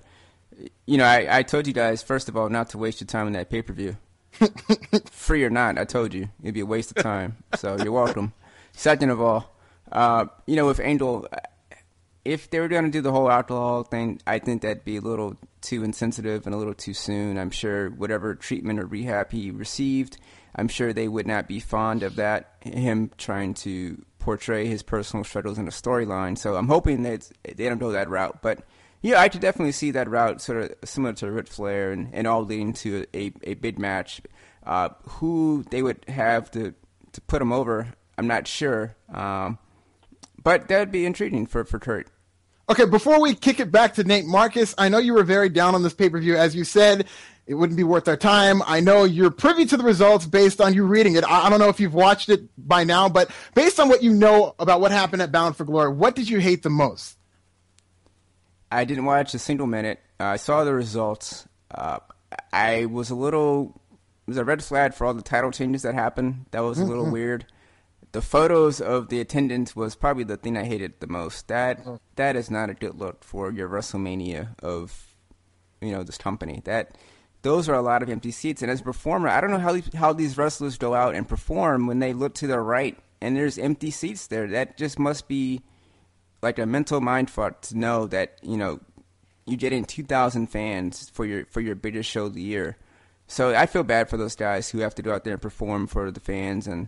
I told you guys, first of all, not to waste your time on that pay-per-view. Free or not, I told you. It'd be a waste of time. So you're welcome. Second of all, with Angle, if they were going to do the whole alcohol thing, I think that'd be a little too insensitive and a little too soon. I'm sure whatever treatment or rehab he received, I'm sure they would not be fond of that, him trying to portray his personal struggles in a storyline. So I'm hoping that they don't go that route. But yeah, I could definitely see that route, sort of similar to Ric Flair, and all leading to a big match. Who they would have to put him over, I'm not sure. But that would be intriguing for Kurt. Okay, before we kick it back to Nate Marcus, I know you were very down on this pay-per-view. As you said, it wouldn't be worth our time. I know you're privy to the results based on you reading it. I don't know if you've watched it by now, but based on what you know about what happened at Bound for Glory, what did you hate the most? I didn't watch a single minute. I saw the results. I was a little... It was a red flag for all the title changes that happened. That was a little weird. The photos of the attendance was probably the thing I hated the most. That is not a good look for your WrestleMania of, this company. Those are a lot of empty seats. And as a performer, I don't know how these wrestlers go out and perform when they look to their right and there's empty seats there. That just must be like a mental mindfuck to know that you get in 2,000 fans for your biggest show of the year. So I feel bad for those guys who have to go out there and perform for the fans. And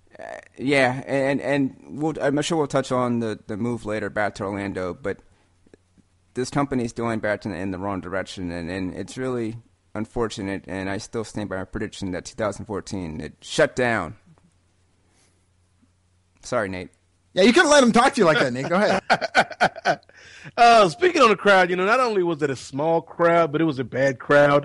I'm sure we'll touch on the move later back to Orlando, but this company is going back in the wrong direction, and it's really unfortunate, and I still stand by my prediction that 2014, it shut down. Sorry, Nate. Yeah, you couldn't let him talk to you like that, Nate. Go ahead. Speaking on the crowd, not only was it a small crowd, but it was a bad crowd.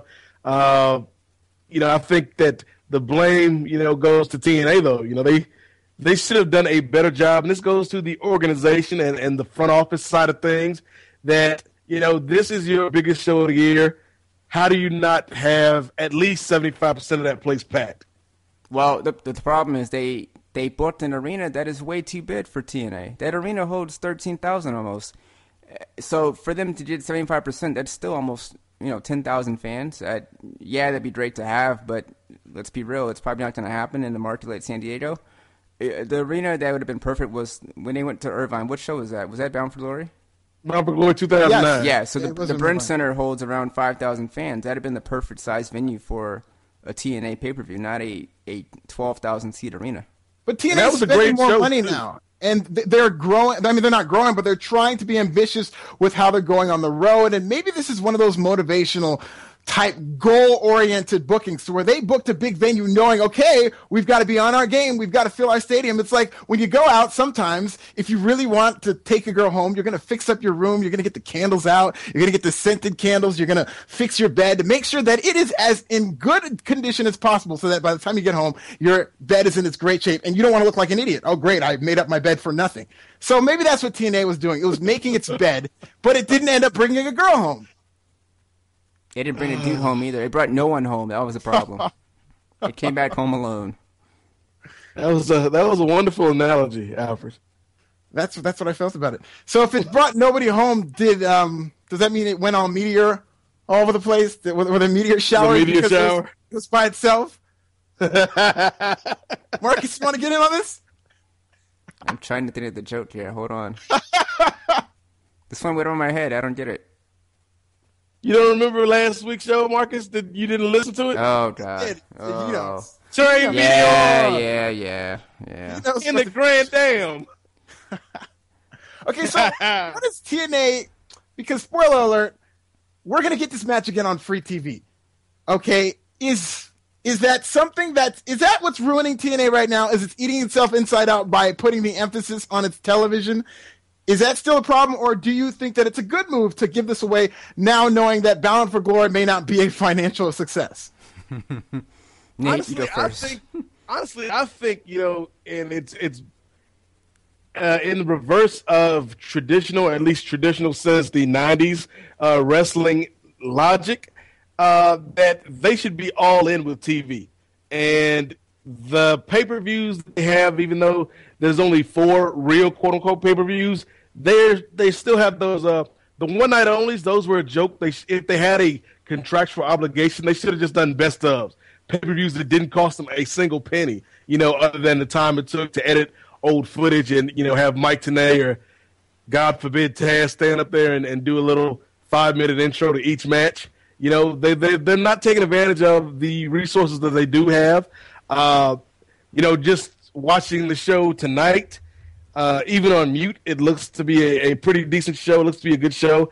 I think that the blame, goes to TNA, though. They should have done a better job, and this goes to the organization and the front office side of things, that, this is your biggest show of the year. How do you not have at least 75% of that place packed? Well, the problem is they booked an arena that is way too big for TNA. That arena holds 13,000 almost. So for them to get 75%, that's still almost 10,000 fans. That'd be great to have, but let's be real, it's probably not going to happen in a market like San Diego. The arena that would have been perfect was when they went to Irvine. What show was that? Was that Bound for Glory? Bound for Glory 2009. Yes. Yeah, so the Burns Center holds around 5,000 fans. That would have been the perfect size venue for a TNA pay-per-view, not a 12,000 seat arena. But TNA is spending more money now. And they're growing. I mean, they're not growing, but they're trying to be ambitious with how they're going on the road. And maybe this is one of those motivational type goal-oriented bookings to where they booked a big venue knowing, okay, we've got to be on our game. We've got to fill our stadium. It's like when you go out sometimes, if you really want to take a girl home, you're going to fix up your room. You're going to get the candles out. You're going to get the scented candles. You're going to fix your bed to make sure that it is as in good condition as possible so that by the time you get home, your bed is in its great shape and you don't want to look like an idiot. Oh, great. I made up my bed for nothing. So maybe that's what TNA was doing. It was making its bed, but it didn't end up bringing a girl home. They didn't bring a dude home either. They brought no one home. That was a problem. They came back home alone. That was a wonderful analogy, Alfred. That's what I felt about it. So if it brought nobody home, does that mean it went on Meteor all over the place? Were there meteor showers? The meteor shower? It was by itself? Marcus, you want to get in on this? I'm trying to think of the joke here. Hold on. This one went over my head. I don't get it. You don't remember last week's show, Marcus? That you didn't listen to it? Oh, God. Trey Yeah. In the Grand Dam. Okay, so what is TNA? Because spoiler alert, we're gonna get this match again on free TV. Okay, is that something is that what's ruining TNA right now? Is it's eating itself inside out by putting the emphasis on its television? Is that still a problem, or do you think that it's a good move to give this away now, knowing that Bound for Glory may not be a financial success? Nate, you go first. I think and it's in the reverse of traditional, at least traditional since the 90s wrestling logic, that they should be all in with TV. And the pay-per-views they have, even though there's only 4 real quote-unquote pay-per-views, they still have those the one-night onlys. Those were a joke. If they had a contractual obligation, they should have just done best ofs. Pay-per-views that didn't cost them a single penny, other than the time it took to edit old footage and, have Mike Tenay or, God forbid, Taz stand up there and do a little 5-minute intro to each match. You know, they're not taking advantage of the resources that they do have. You know, just watching the show tonight, even on mute, it looks to be a pretty decent show. It looks to be a good show.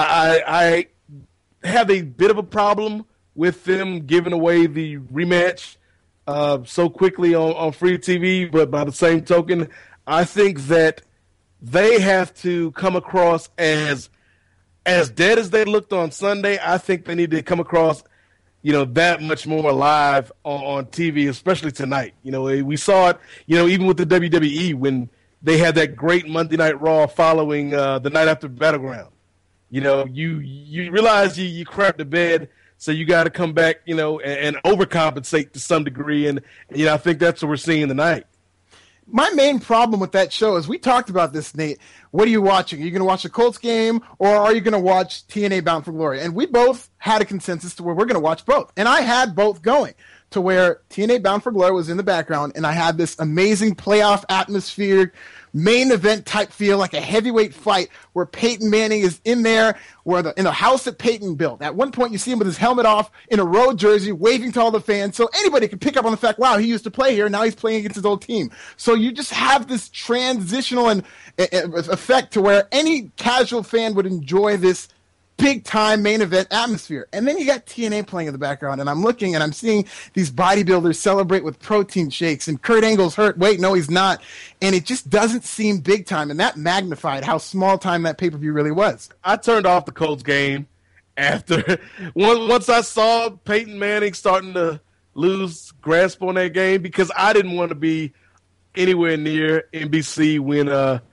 I have a bit of a problem with them giving away the rematch so quickly on free TV, but by the same token, I think that they have to come across as dead as they looked on Sunday. I think they need to come across, you know, that much more live on TV, especially tonight. You know, we saw it, you know, even with the WWE when they had that great Monday Night Raw following the night after Battleground. You know, you realize you crap the bed, so you got to come back, you know, and overcompensate to some degree. And, you know, I think that's what we're seeing tonight. My main problem with that show is we talked about this, Nate. What are you watching? Are you going to watch the Colts game or are you going to watch TNA Bound for Glory? And we both had a consensus to where we're going to watch both. And I had both going to where TNA Bound for Glory was in the background and I had this amazing playoff atmosphere, main event type feel, like a heavyweight fight where Peyton Manning is in there, in the house that Peyton built. At one point, you see him with his helmet off in a road jersey, waving to all the fans. So anybody can pick up on the fact, wow, he used to play here. Now he's playing against his old team. So you just have this transitional and effect to where any casual fan would enjoy this big-time main event atmosphere. And then you got TNA playing in the background, and I'm looking and I'm seeing these bodybuilders celebrate with protein shakes, and Kurt Angle's hurt. Wait, no, he's not. And it just doesn't seem big-time, and that magnified how small-time that pay-per-view really was. I turned off the Colts game after once I saw Peyton Manning starting to lose grasp on that game because I didn't want to be anywhere near NBC when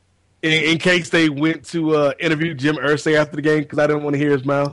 in case they went to interview Jim Irsay after the game because I didn't want to hear his mouth.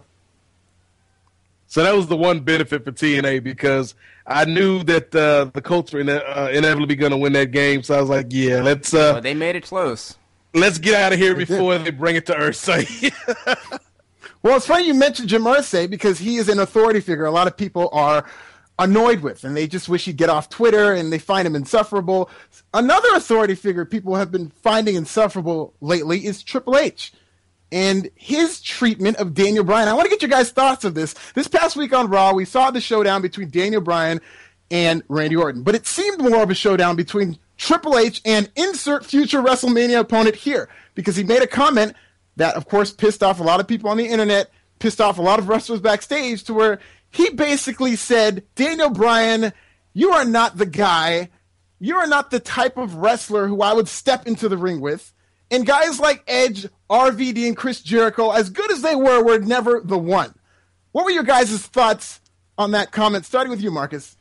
So that was the one benefit for TNA because I knew that the Colts were inevitably going to win that game. So I was like, yeah, let's... well, they made it close. Let's get out of here before they bring it to Irsay. Well, it's funny you mentioned Jim Irsay because he is an authority figure a lot of people are annoyed with, and they just wish he'd get off Twitter, and they find him insufferable. Another authority figure people have been finding insufferable lately is Triple H and his treatment of Daniel Bryan. I want to get your guys' thoughts of this. This past week on Raw, we saw the showdown between Daniel Bryan and Randy Orton, but it seemed more of a showdown between Triple H and insert future WrestleMania opponent here, because he made a comment that, of course, pissed off a lot of people on the internet, pissed off a lot of wrestlers backstage, to where he basically said, Daniel Bryan, you are not the guy. You are not the type of wrestler who I would step into the ring with. And guys like Edge, RVD, and Chris Jericho, as good as they were never the one. What were your guys' thoughts on that comment? Starting with you, Marcus.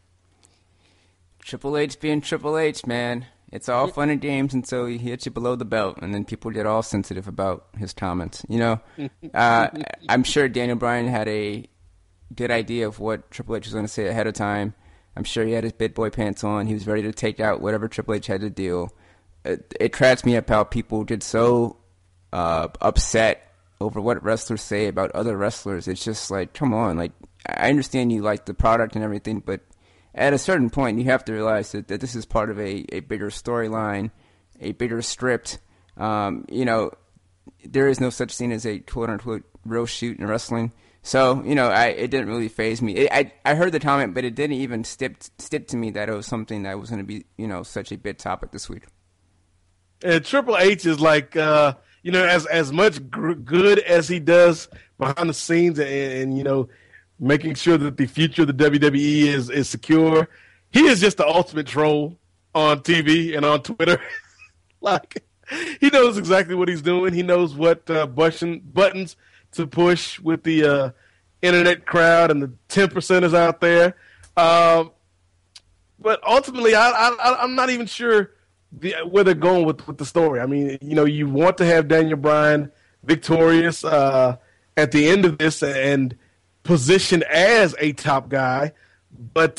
Triple H being Triple H, man. It's all fun and games until he hits you below the belt, and then people get all sensitive about his comments. You know, I'm sure Daniel Bryan had a good idea of what Triple H was going to say ahead of time. I'm sure he had his big boy pants on. He was ready to take out whatever Triple H had to do. It cracks me up how people get so upset over what wrestlers say about other wrestlers. It's just like, come on. Like, I understand you like the product and everything, but at a certain point, you have to realize that this is part of a bigger storyline, a bigger script. You know, there is no such thing as a quote-unquote real shoot in wrestling. So, you know, it didn't really faze me. I heard the comment, but it didn't even stick to me that it was something that was going to be, you know, such a big topic this week. And Triple H is like, you know, as much good as he does behind the scenes and you know, making sure that the future of the WWE is secure, he is just the ultimate troll on TV and on Twitter. Like, he knows exactly what he's doing. He knows what buttons to push with the internet crowd and the 10%ers out there. But ultimately, I'm not even sure where they're going with the story. I mean, you know, you want to have Daniel Bryan victorious at the end of this and positioned as a top guy, but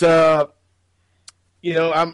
you know,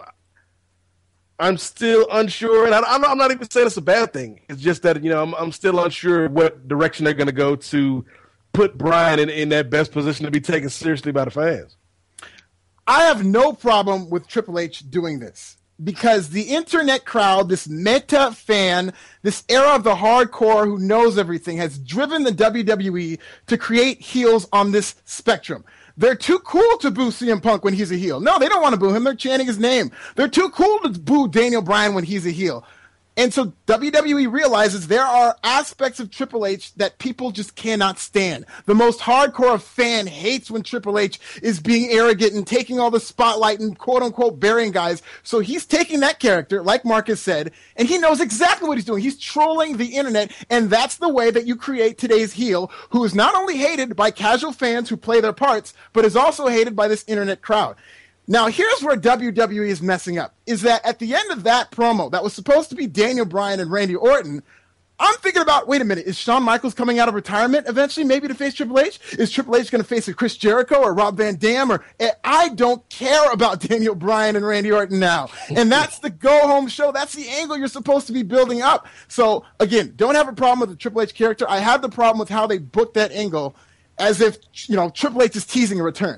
I'm still unsure, and I'm not even saying it's a bad thing. It's just that, you know, I'm still unsure what direction they're going to go to put Bryan in that best position to be taken seriously by the fans. I have no problem with Triple H doing this. because the internet crowd, this meta fan, this era of the hardcore who knows everything, has driven the WWE to create heels on this spectrum. They're too cool to boo CM Punk when he's a heel. No, they don't want to boo him. They're chanting his name. They're too cool to boo Daniel Bryan when he's a heel. And so WWE realizes there are aspects of Triple H that people just cannot stand. The most hardcore fan hates when Triple H is being arrogant and taking all the spotlight and quote-unquote burying guys. So he's taking that character, like Marcus said, and he knows exactly what he's doing. He's trolling the internet, and that's the way that you create today's heel, who is not only hated by casual fans who play their parts, but is also hated by this internet crowd. Now, here's where WWE is messing up, is that at the end of that promo that was supposed to be Daniel Bryan and Randy Orton, I'm thinking about, wait a minute, is Shawn Michaels coming out of retirement eventually maybe to face Triple H? Is Triple H going to face a Chris Jericho or Rob Van Dam? I don't care about Daniel Bryan and Randy Orton now. And that's the go-home show. That's the angle you're supposed to be building up. So, again, don't have a problem with the Triple H character. I have the problem with how they booked that angle as if, Triple H is teasing a return.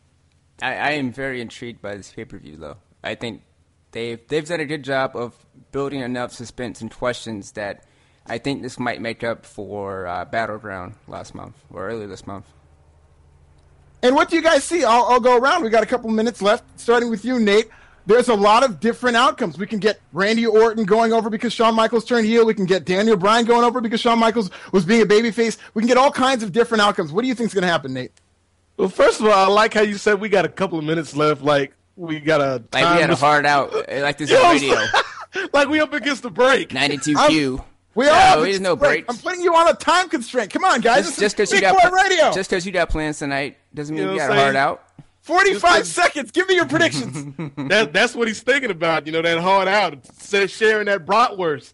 I am very intrigued by this pay-per-view, though. I think they've done a good job of building enough suspense and questions that I think this might make up for Battleground last month or earlier this month. And what do you guys see? I'll go around. We got a couple minutes left, starting with you, Nate. There's a lot of different outcomes. We can get Randy Orton going over because Shawn Michaels turned heel. We can get Daniel Bryan going over because Shawn Michaels was being a babyface. We can get all kinds of different outcomes. What do you think is going to happen, Nate? Well, first of all, I like how you said we got a couple of minutes left. Like we got a time. Like we had a hard out. Like this on radio. Like we up against the break. 92Q. There's no breaks. I'm putting you on a time constraint. Come on, guys. Just because you got plans tonight doesn't mean you got a hard out. 45 seconds. Give me your predictions. That's what he's thinking about. That hard out. Sharing that bratwurst.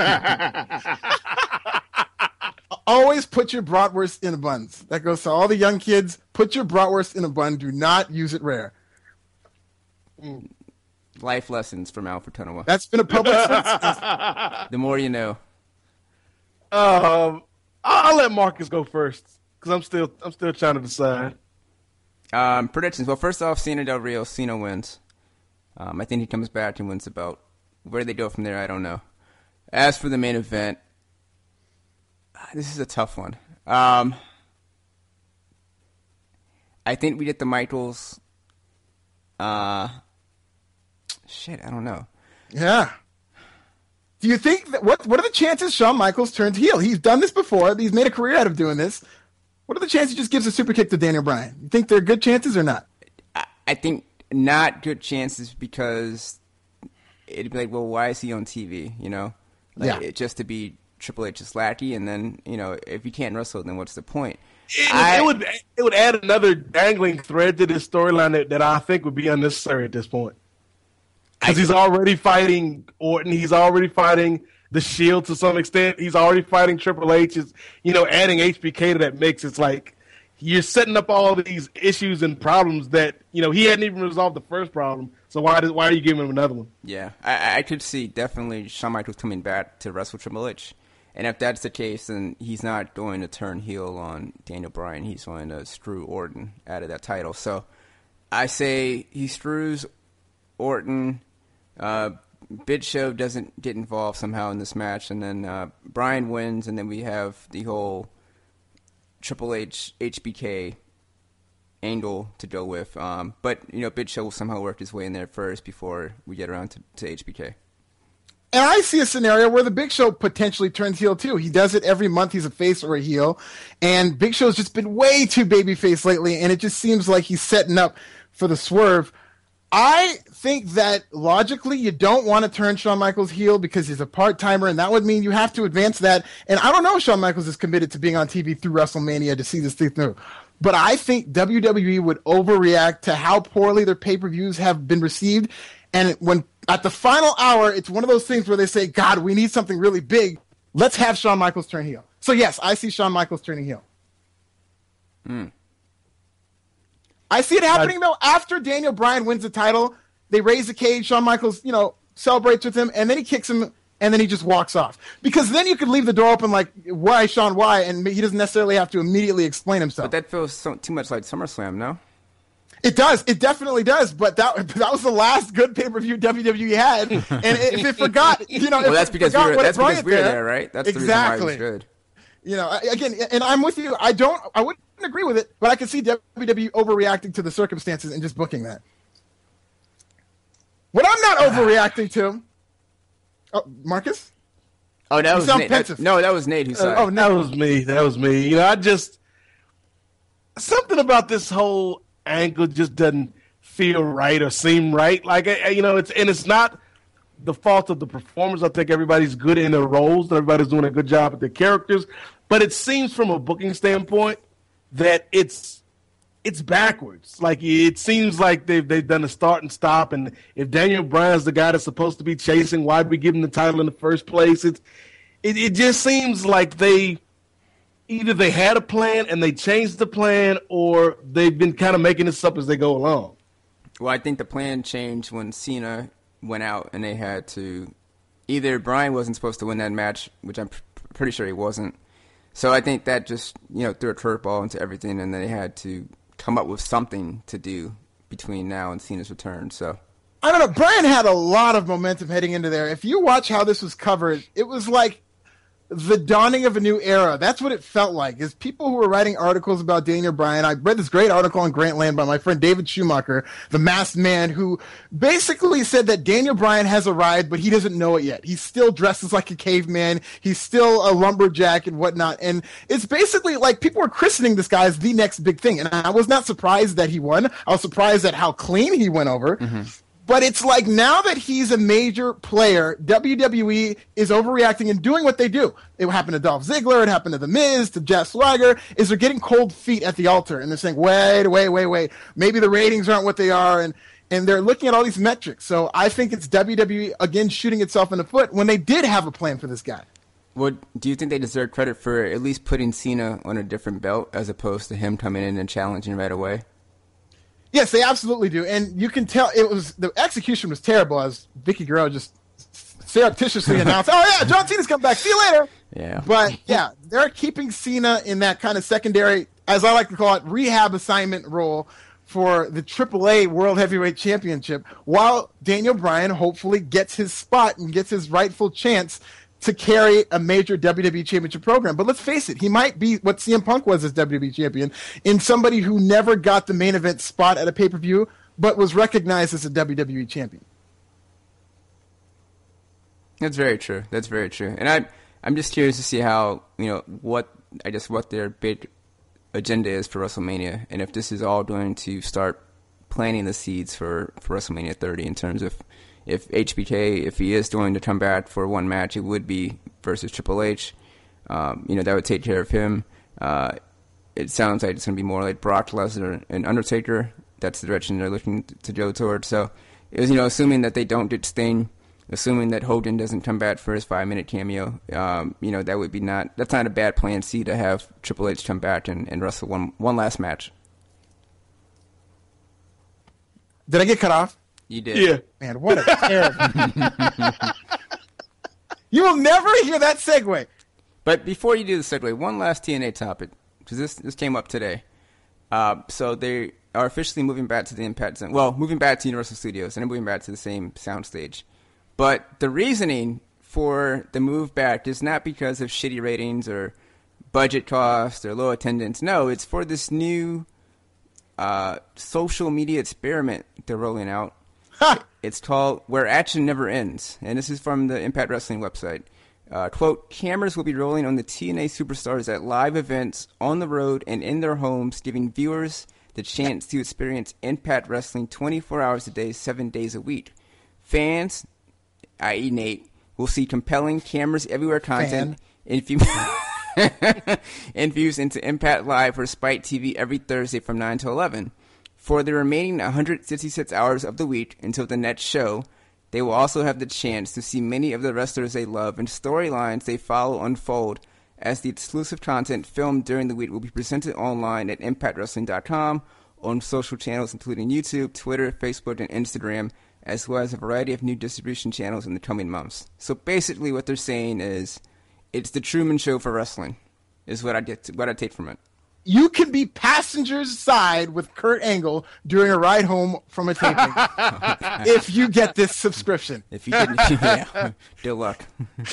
Always put your bratwurst in a buns. That goes to all the young kids. Put your bratwurst in a bun. Do not use it rare. Life lessons from Alfred Tunnel. That's been a public service. The more you know. I'll let Marcus go first because I'm still trying to decide. Predictions. Well, first off, Cena Del Rio. Cena wins. I think he comes back and wins the belt. Where they go from there, I don't know. As for the main event, this is a tough one. I think we get the Michaels. I don't know. Yeah. Do you think that what are the chances Shawn Michaels turns heel? He's done this before. He's made a career out of doing this. What are the chances he just gives a super kick to Daniel Bryan? You think they're good chances or not? I think not good chances because it'd be like, well, why is he on TV? Just to be Triple H's lackey, and then if you can't wrestle, then what's the point? It would add another dangling thread to this storyline that I think would be unnecessary at this point. Because he's already fighting Orton, he's already fighting the Shield to some extent, he's already fighting Triple H. Adding HBK to that mix, it's like you're setting up all these issues and problems that he hadn't even resolved the first problem. So why are you giving him another one? Yeah, I could see definitely Shawn Michaels coming back to wrestle Triple H. And if that's the case, then he's not going to turn heel on Daniel Bryan. He's going to screw Orton out of that title. So I say he screws Orton. Big Show doesn't get involved somehow in this match. And then Bryan wins, and then we have the whole Triple H, HBK angle to go with. But Big Show will somehow work his way in there first before we get around to HBK. And I see a scenario where the Big Show potentially turns heel too. He does it every month. He's a face or a heel. And Big Show's just been way too babyface lately, and it just seems like he's setting up for the swerve. I think that logically you don't want to turn Shawn Michaels heel because he's a part-timer, and that would mean you have to advance that. And I don't know if Shawn Michaels is committed to being on TV through WrestleMania to see this thing through. But I think WWE would overreact to how poorly their pay-per-views have been received. And when at the final hour, it's one of those things where they say, God, we need something really big. Let's have Shawn Michaels turn heel. So, yes, I see Shawn Michaels turning heel. I see it happening, though, after Daniel Bryan wins the title. They raise the cage. Shawn Michaels, celebrates with him, and then he kicks him, and then he just walks off. Because then you could leave the door open like, why, Shawn, why? And he doesn't necessarily have to immediately explain himself. But that feels too much like SummerSlam, no? It does. It definitely does. But that was the last good pay-per-view WWE had. And if it forgot, well, that's because we were there, right? That's exactly the reason why it was good. Again, and I'm with you. I wouldn't agree with it, but I can see WWE overreacting to the circumstances and just booking that. What I'm not overreacting to. Oh, Marcus? Oh, that was Nate. That was Nate who said. That was me. That was me. Something about this whole angle just doesn't feel right or seem right. Like, it's not the fault of the performers. I think everybody's good in their roles. Everybody's doing a good job with their characters. But it seems from a booking standpoint that it's backwards. Like, it seems like they've done a start and stop. And if Daniel Bryan's the guy that's supposed to be chasing, why'd we give him the title in the first place? It just seems like either they had a plan and they changed the plan, or they've been kind of making this up as they go along. Well, I think the plan changed when Cena went out and they had to either Bryan wasn't supposed to win that match, which I'm pretty sure he wasn't. So I think that just threw a curveball into everything, and they had to come up with something to do between now and Cena's return. So I don't know. Bryan had a lot of momentum heading into there. If you watch how this was covered, it was like the dawning of a new era. That's what it felt like, is people who were writing articles about Daniel Bryan. I read this great article on Grantland by my friend David Schumacher, the masked man, who basically said that Daniel Bryan has arrived, but he doesn't know it yet. He still dresses like a caveman. He's still a lumberjack and whatnot. And it's basically like people were christening this guy as the next big thing. And I was not surprised that he won. I was surprised at how clean he went over. Mm-hmm. But it's like now that he's a major player, WWE is overreacting and doing what they do. It happened to Dolph Ziggler. It happened to The Miz, to Jeff Swagger. Is they're getting cold feet at the altar. And they're saying, wait. Maybe the ratings aren't what they are. And they're looking at all these metrics. So I think it's WWE, again, shooting itself in the foot when they did have a plan for this guy. Well, do you think they deserve credit for at least putting Cena on a different belt as opposed to him coming in and challenging right away? Yes, they absolutely do, and you can tell the execution was terrible, as Vicky Guerrero just surreptitiously announced, "Oh yeah, John Cena's coming back. See you later." Yeah, but yeah, they're keeping Cena in that kind of secondary, as I like to call it, rehab assignment role for the AAA World Heavyweight Championship, while Daniel Bryan hopefully gets his spot and gets his rightful chance to carry a major WWE Championship program. But let's face it, he might be what CM Punk was as WWE Champion, in somebody who never got the main event spot at a pay-per-view, but was recognized as a WWE Champion. That's very true. And I'm just curious to see how, what their big agenda is for WrestleMania, and if this is all going to start planting the seeds for WrestleMania 30 in terms of if HBK, if he is going to come back for one match, it would be versus Triple H. That would take care of him. It sounds like it's going to be more like Brock Lesnar and Undertaker. That's the direction they're looking to go towards. So, it was, assuming that they don't ditch Sting, assuming that Hogan doesn't come back for his 5-minute cameo, that would be that's not a bad plan C to have Triple H come back and wrestle one last match. Did I get cut off? You did. Yeah. Man, what a terrible... You will never hear that segue. But before you do the segue, one last TNA topic, because this came up today. So they are officially moving back to the Impact Zone. Well, moving back to Universal Studios, and then moving back to the same soundstage. But the reasoning for the move back is not because of shitty ratings or budget costs or low attendance. No, it's for this new social media experiment they're rolling out. It's called Where Action Never Ends, and this is from the Impact Wrestling website. Quote, cameras will be rolling on the TNA superstars at live events, on the road, and in their homes, giving viewers the chance to experience Impact Wrestling 24 hours a day, 7 days a week. Fans, i.e. Nate, will see compelling cameras everywhere content infused into Impact Live or Spike TV every Thursday from 9 to 11. For the remaining 166 hours of the week until the next show, they will also have the chance to see many of the wrestlers they love and storylines they follow unfold, as the exclusive content filmed during the week will be presented online at ImpactWrestling.com, on social channels including YouTube, Twitter, Facebook, and Instagram, as well as a variety of new distribution channels in the coming months. So basically what they're saying is, it's the Truman Show for wrestling, is what I take from it. you can be passenger's side with Kurt Angle during a ride home from a taping if you get this subscription. If you didn't, yeah, good luck.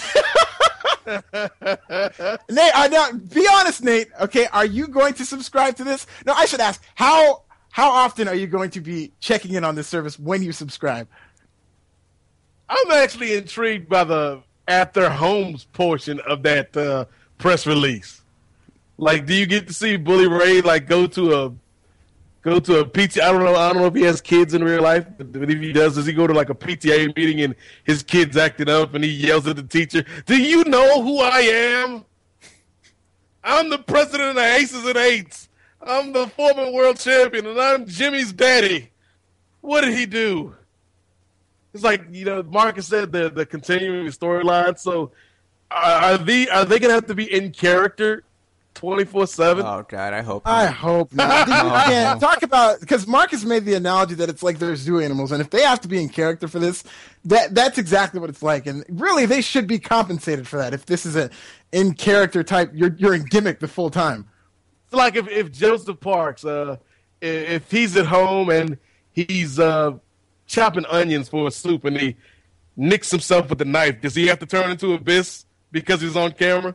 Nate, now be honest, Nate. Okay, are you going to subscribe to this? No, I should ask, how often are you going to be checking in on this service when you subscribe? I'm actually intrigued by the at their homes portion of that press release. Like, do you get to see Bully Ray like go to a PTA? I don't know if he has kids in real life, but if he does he go to like a PTA meeting and his kid's acting up and he yells at the teacher, "Do you know who I am? I'm the president of the Aces and Eights. I'm the former world champion, and I'm Jimmy's daddy. What did he do?" It's like, Marcus said, the continuing storyline. So are they going to have to be in character 24/7? Oh God, I hope. I hope not. Again, talk about, because Marcus made the analogy that it's like they're zoo animals, and if they have to be in character for this, that's exactly what it's like. And really, they should be compensated for that. If this is a in character type, you're in gimmick the full time. It's like if Joseph Parks, if he's at home and he's chopping onions for a soup and he nicks himself with a knife, does he have to turn into Abyss because he's on camera?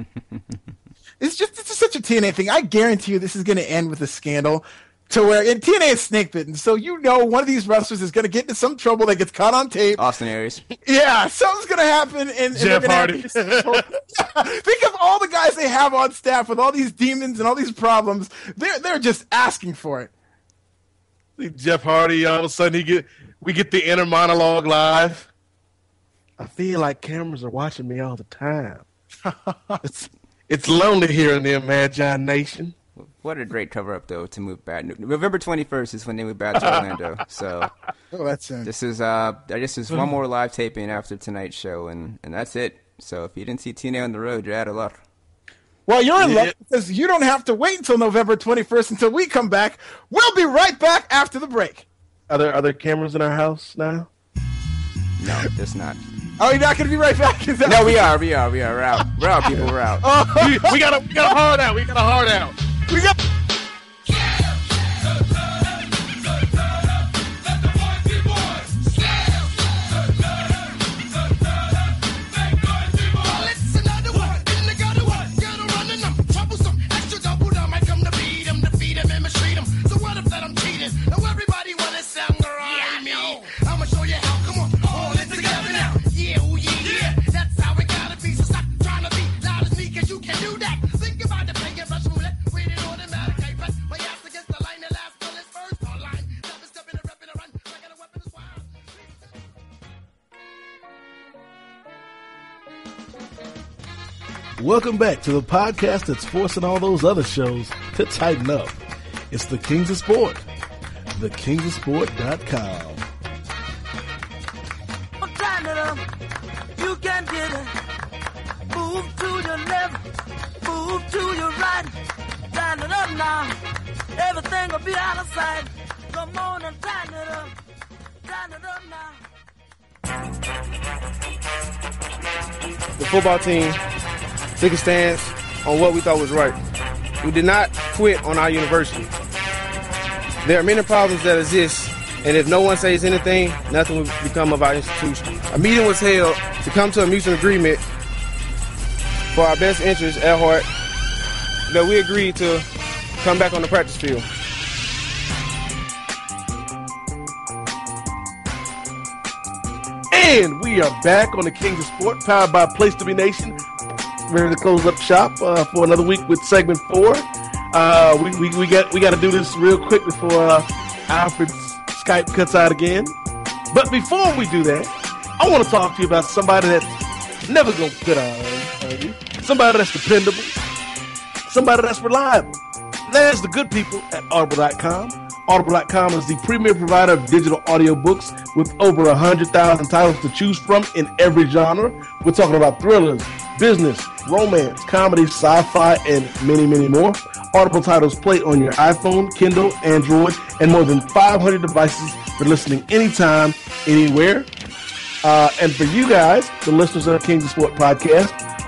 It's just such a TNA thing. I guarantee you this is going to end with a scandal to where, and TNA is snake bitten, so one of these wrestlers is going to get into some trouble that gets caught on tape. Austin Aries. Yeah, something's going to happen. And Jeff Hardy. Think of all the guys they have on staff with all these demons and all these problems. They're just asking for it. Jeff Hardy, all of a sudden we get the inner monologue live. I feel like cameras are watching me all the time. It's lonely here in the Imagine Nation. What a great cover-up, though, to move back. November 21st is when they move back to Orlando. So that's it. This is, I guess there's one more live taping after tonight's show, and that's it. So if you didn't see TNA on the road, you're out of luck. Well, you're in luck because you don't have to wait until November 21st until we come back. We'll be right back after the break. Are there cameras in our house now? No, there's not. Oh, you're not going to be right back? No, we are. We're out. We're out, people. We're out. We got a hard out. We got a hard out. We got... Welcome back to the podcast that's forcing all those other shows to tighten up. It's the Kings of Sport. TheKingsofSport.com. You can get it. Move to your left, move to your right. Tighten it up now. Everything will be out of sight. Come on and tighten it up. Tighten it up now. The football team took a stance on what we thought was right. We did not quit on our university. There are many problems that exist, and if no one says anything, nothing will become of our institution. A meeting was held to come to a mutual agreement for our best interests at heart that we agreed to come back on the practice field. And we are back on the Kings of Sport, powered by Place to Be Nation. Ready to close up shop for another week with segment 4. We got to do this real quick before Alfred's Skype cuts out again. But before we do that, I want to talk to you about somebody that's never going to quit on you. Somebody that's dependable. Somebody that's reliable. There's the good people at Audible.com. Audible.com is the premier provider of digital audiobooks with over 100,000 titles to choose from in every genre. We're talking about thrillers, business, romance, comedy, sci-fi, and many, many more. Audible titles play on your iPhone, Kindle, Android, and more than 500 devices for listening anytime, anywhere. And for you guys, the listeners of the Kings of Sport podcast,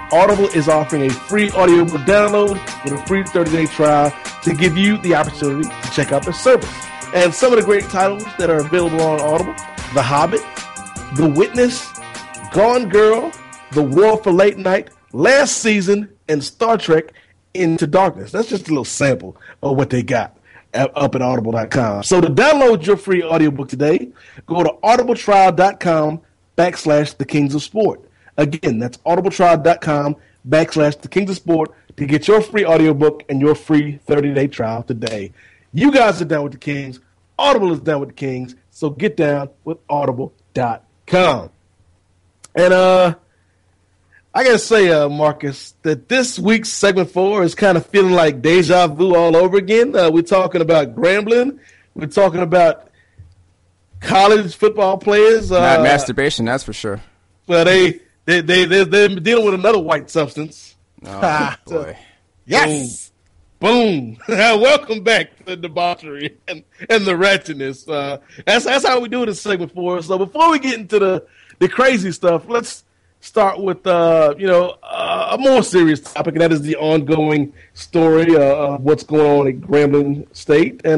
Audible is offering a free audiobook download with a free 30-day trial to give you the opportunity to check out their service. And some of the great titles that are available on Audible: The Hobbit, The Witness, Gone Girl, The War for Late Night, Last Season, and Star Trek Into Darkness. That's just a little sample of what they got up at audible.com. So to download your free audiobook today, go to audibletrial.com/The Kings of Sport. Again, that's audibletrial.com/The Kings of Sport to get your free audiobook and your free 30-day trial today. You guys are down with the Kings. Audible is down with the Kings. So get down with audible.com. And I got to say, Marcus, that this week's segment 4 is kind of feeling like deja vu all over again. We're talking about Grambling. We're talking about college football players. Not masturbation, that's for sure. Well, they're dealing with another white substance. Oh, boy. Yes. Boom. Welcome back to the debauchery and the ratchetness. That's how we do this segment 4. So before we get into the crazy stuff, let's start with a more serious topic, and that is the ongoing story of what's going on at Grambling State. And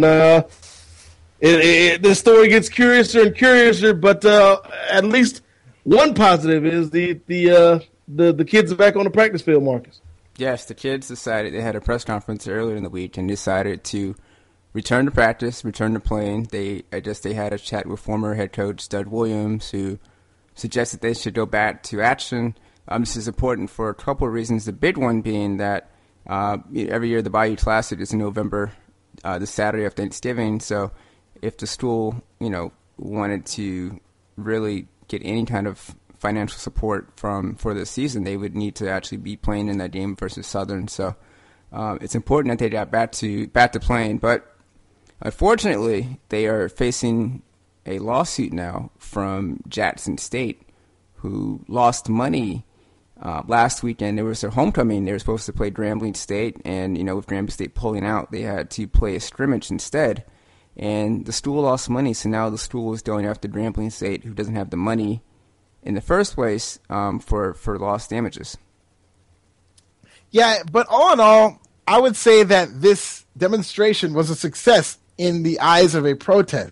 the story gets curiouser and curiouser, but at least one positive is the kids are back on the practice field, Marcus. Yes, the kids decided, they had a press conference earlier in the week and decided to return to practice, return to playing. I guess they had a chat with former head coach Stud Williams, who suggested they should go back to action. This is important for a couple of reasons. The big one being that every year the Bayou Classic is in November, the Saturday of Thanksgiving. So if the school, wanted to really get any kind of financial support for this season, they would need to actually be playing in that game versus Southern. So it's important that they got back to playing. But unfortunately, they are facing a lawsuit now from Jackson State, who lost money last weekend. There was their homecoming. They were supposed to play Grambling State, and with Grambling State pulling out, they had to play a scrimmage instead. And the school lost money, so now the school is going after Grambling State, who doesn't have the money in the first place for lost damages. Yeah, but all in all, I would say that this demonstration was a success in the eyes of a protest.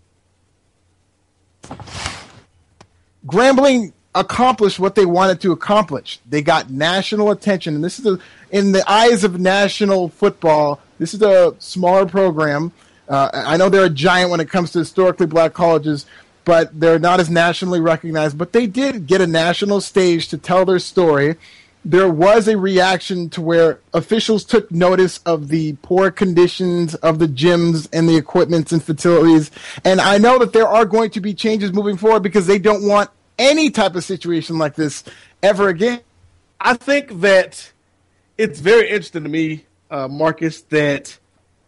Grambling accomplished what they wanted to accomplish. They got national attention, and this is in the eyes of national football. This is a smaller program. I know they're a giant when it comes to historically black colleges, but they're not as nationally recognized. But they did get a national stage to tell their story. There was a reaction to where officials took notice of the poor conditions of the gyms and the equipment and facilities. And I know that there are going to be changes moving forward because they don't want any type of situation like this ever again. I think that it's very interesting to me, Marcus, that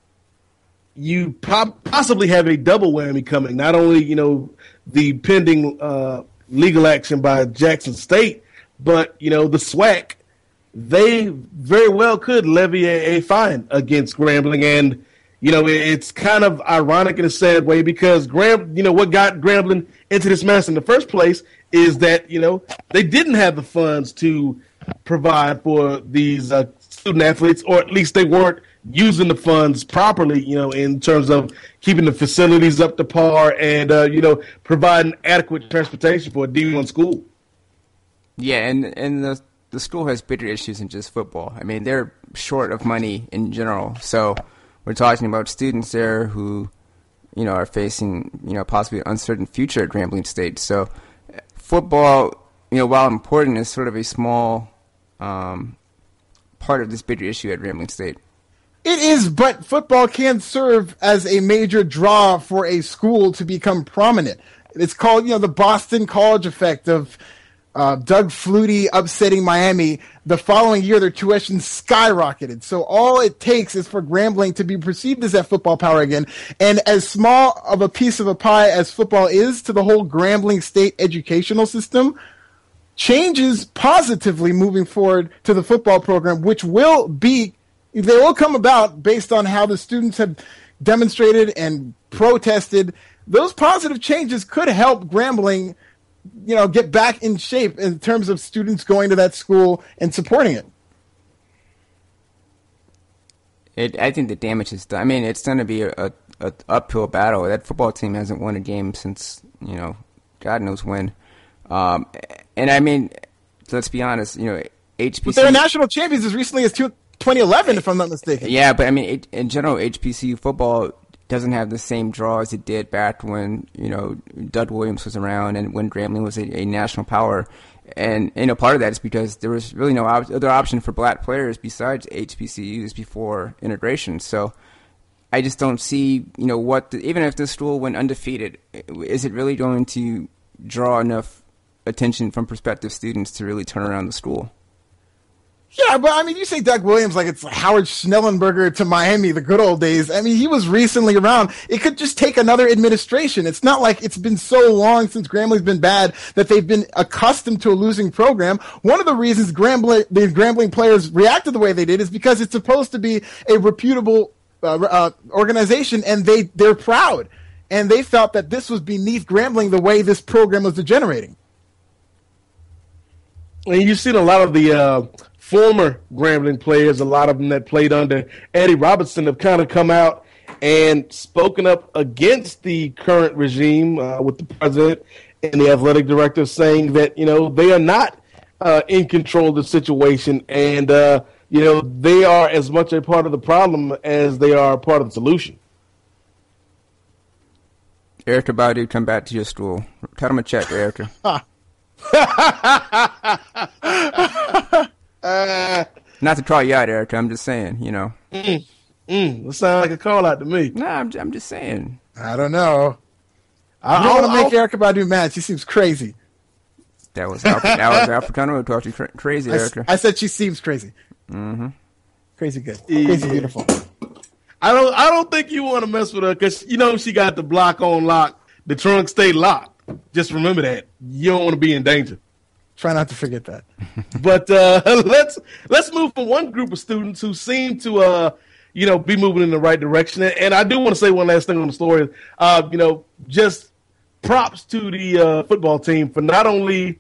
you possibly have a double whammy coming. Not only, the pending legal action by Jackson State, but, the SWAC, they very well could levy a fine against Grambling. And, it's kind of ironic in a sad way because what got Grambling into this mess in the first place is that, they didn't have the funds to provide for these student athletes, or at least they weren't using the funds properly, in terms of keeping the facilities up to par and, providing adequate transportation for a D1 school. Yeah, and the school has bigger issues than just football. I mean, they're short of money in general. So we're talking about students there who, are facing, possibly an uncertain future at Grambling State. So football, while important, is sort of a small part of this bigger issue at Grambling State. It is, but football can serve as a major draw for a school to become prominent. It's called, the Boston College effect of Doug Flutie upsetting Miami. The following year, their tuition skyrocketed. So all it takes is for Grambling to be perceived as that football power again. And as small of a piece of a pie as football is to the whole Grambling State educational system, changes positively moving forward to the football program, which they will come about based on how the students have demonstrated and protested. Those positive changes could help Grambling get back in shape in terms of students going to that school and supporting it. I think the damage is done. I mean, it's going to be a uphill battle. That football team hasn't won a game since, God knows when. And I mean, let's be honest, HPC. But they were national champions as recently as 2011, if I'm not mistaken. Yeah, but I mean, in general, HPCU football doesn't have the same draw as it did back when, Doug Williams was around and when Grambling was a national power. And, part of that is because there was really no other option for black players besides HBCUs before integration. So I just don't see, even if this school went undefeated, is it really going to draw enough attention from prospective students to really turn around the school? Yeah, but I mean, you say Doug Williams like it's Howard Schnellenberger to Miami, the good old days. I mean, he was recently around. It could just take another administration. It's not like it's been so long since Grambling's been bad that they've been accustomed to a losing program. One of the reasons the Grambling players reacted the way they did is because it's supposed to be a reputable organization, and they're proud. And they felt that this was beneath Grambling the way this program was degenerating. And you've seen a lot of the former Grambling players, a lot of them that played under Eddie Robinson, have kind of come out and spoken up against the current regime with the president and the athletic director, saying that, they are not in control of the situation, and, they are as much a part of the problem as they are a part of the solution. Erykah Badu, come back to your school. Cut him a check, Erykah. Not to call you out, Erykah. I'm just saying, That sounds like a call out to me. No, I'm just saying. I don't know. I don't want to make Erykah Badu mad. She seems crazy. That was Alfred Conway who talked to you crazy, Erykah. I said she seems crazy. Mm-hmm. Crazy good. Crazy beautiful. I don't think you want to mess with her because she got the block on lock. The trunk stay locked. Just remember that. You don't want to be in danger. Try not to forget that. But let's move from one group of students who seem to be moving in the right direction. And I do want to say one last thing on the story. Just props to the football team for not only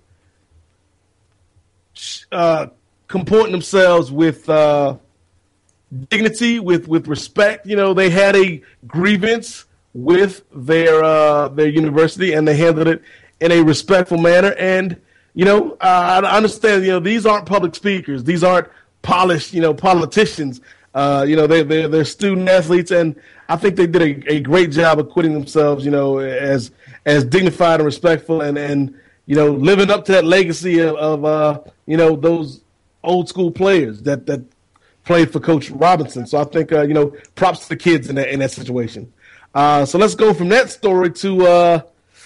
comporting themselves with dignity, with respect. They had a grievance with their university, and they handled it in a respectful manner. And I understand. These aren't public speakers; these aren't polished, politicians. They're student athletes, and I think they did a great job of acquitting themselves, as dignified and respectful, and living up to that legacy of those old school players that played for Coach Robinson. So I think props to the kids in that situation. So let's go from that story to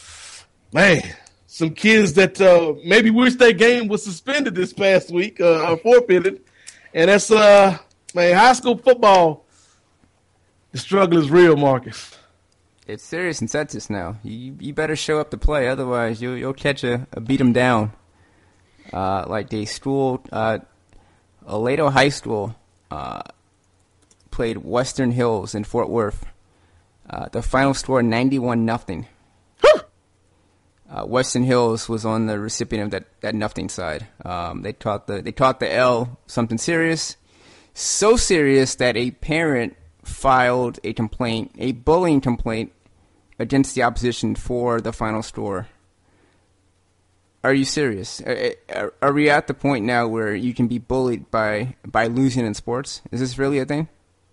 some kids that maybe wish their game was suspended this past week or forfeited, and that's high school football. The struggle is real, Marcus. It's serious in Texas now. You better show up to play, otherwise you'll catch a beat 'em down. Like the school, Aledo High School played Western Hills in Fort Worth. The final score 91-0. Western Hills was on the recipient of that nothing side. They taught the L something serious, so serious that a parent filed a bullying complaint against the opposition for the final score. Are you serious? Are we at the point now where you can be bullied by losing in sports? Is this really a thing?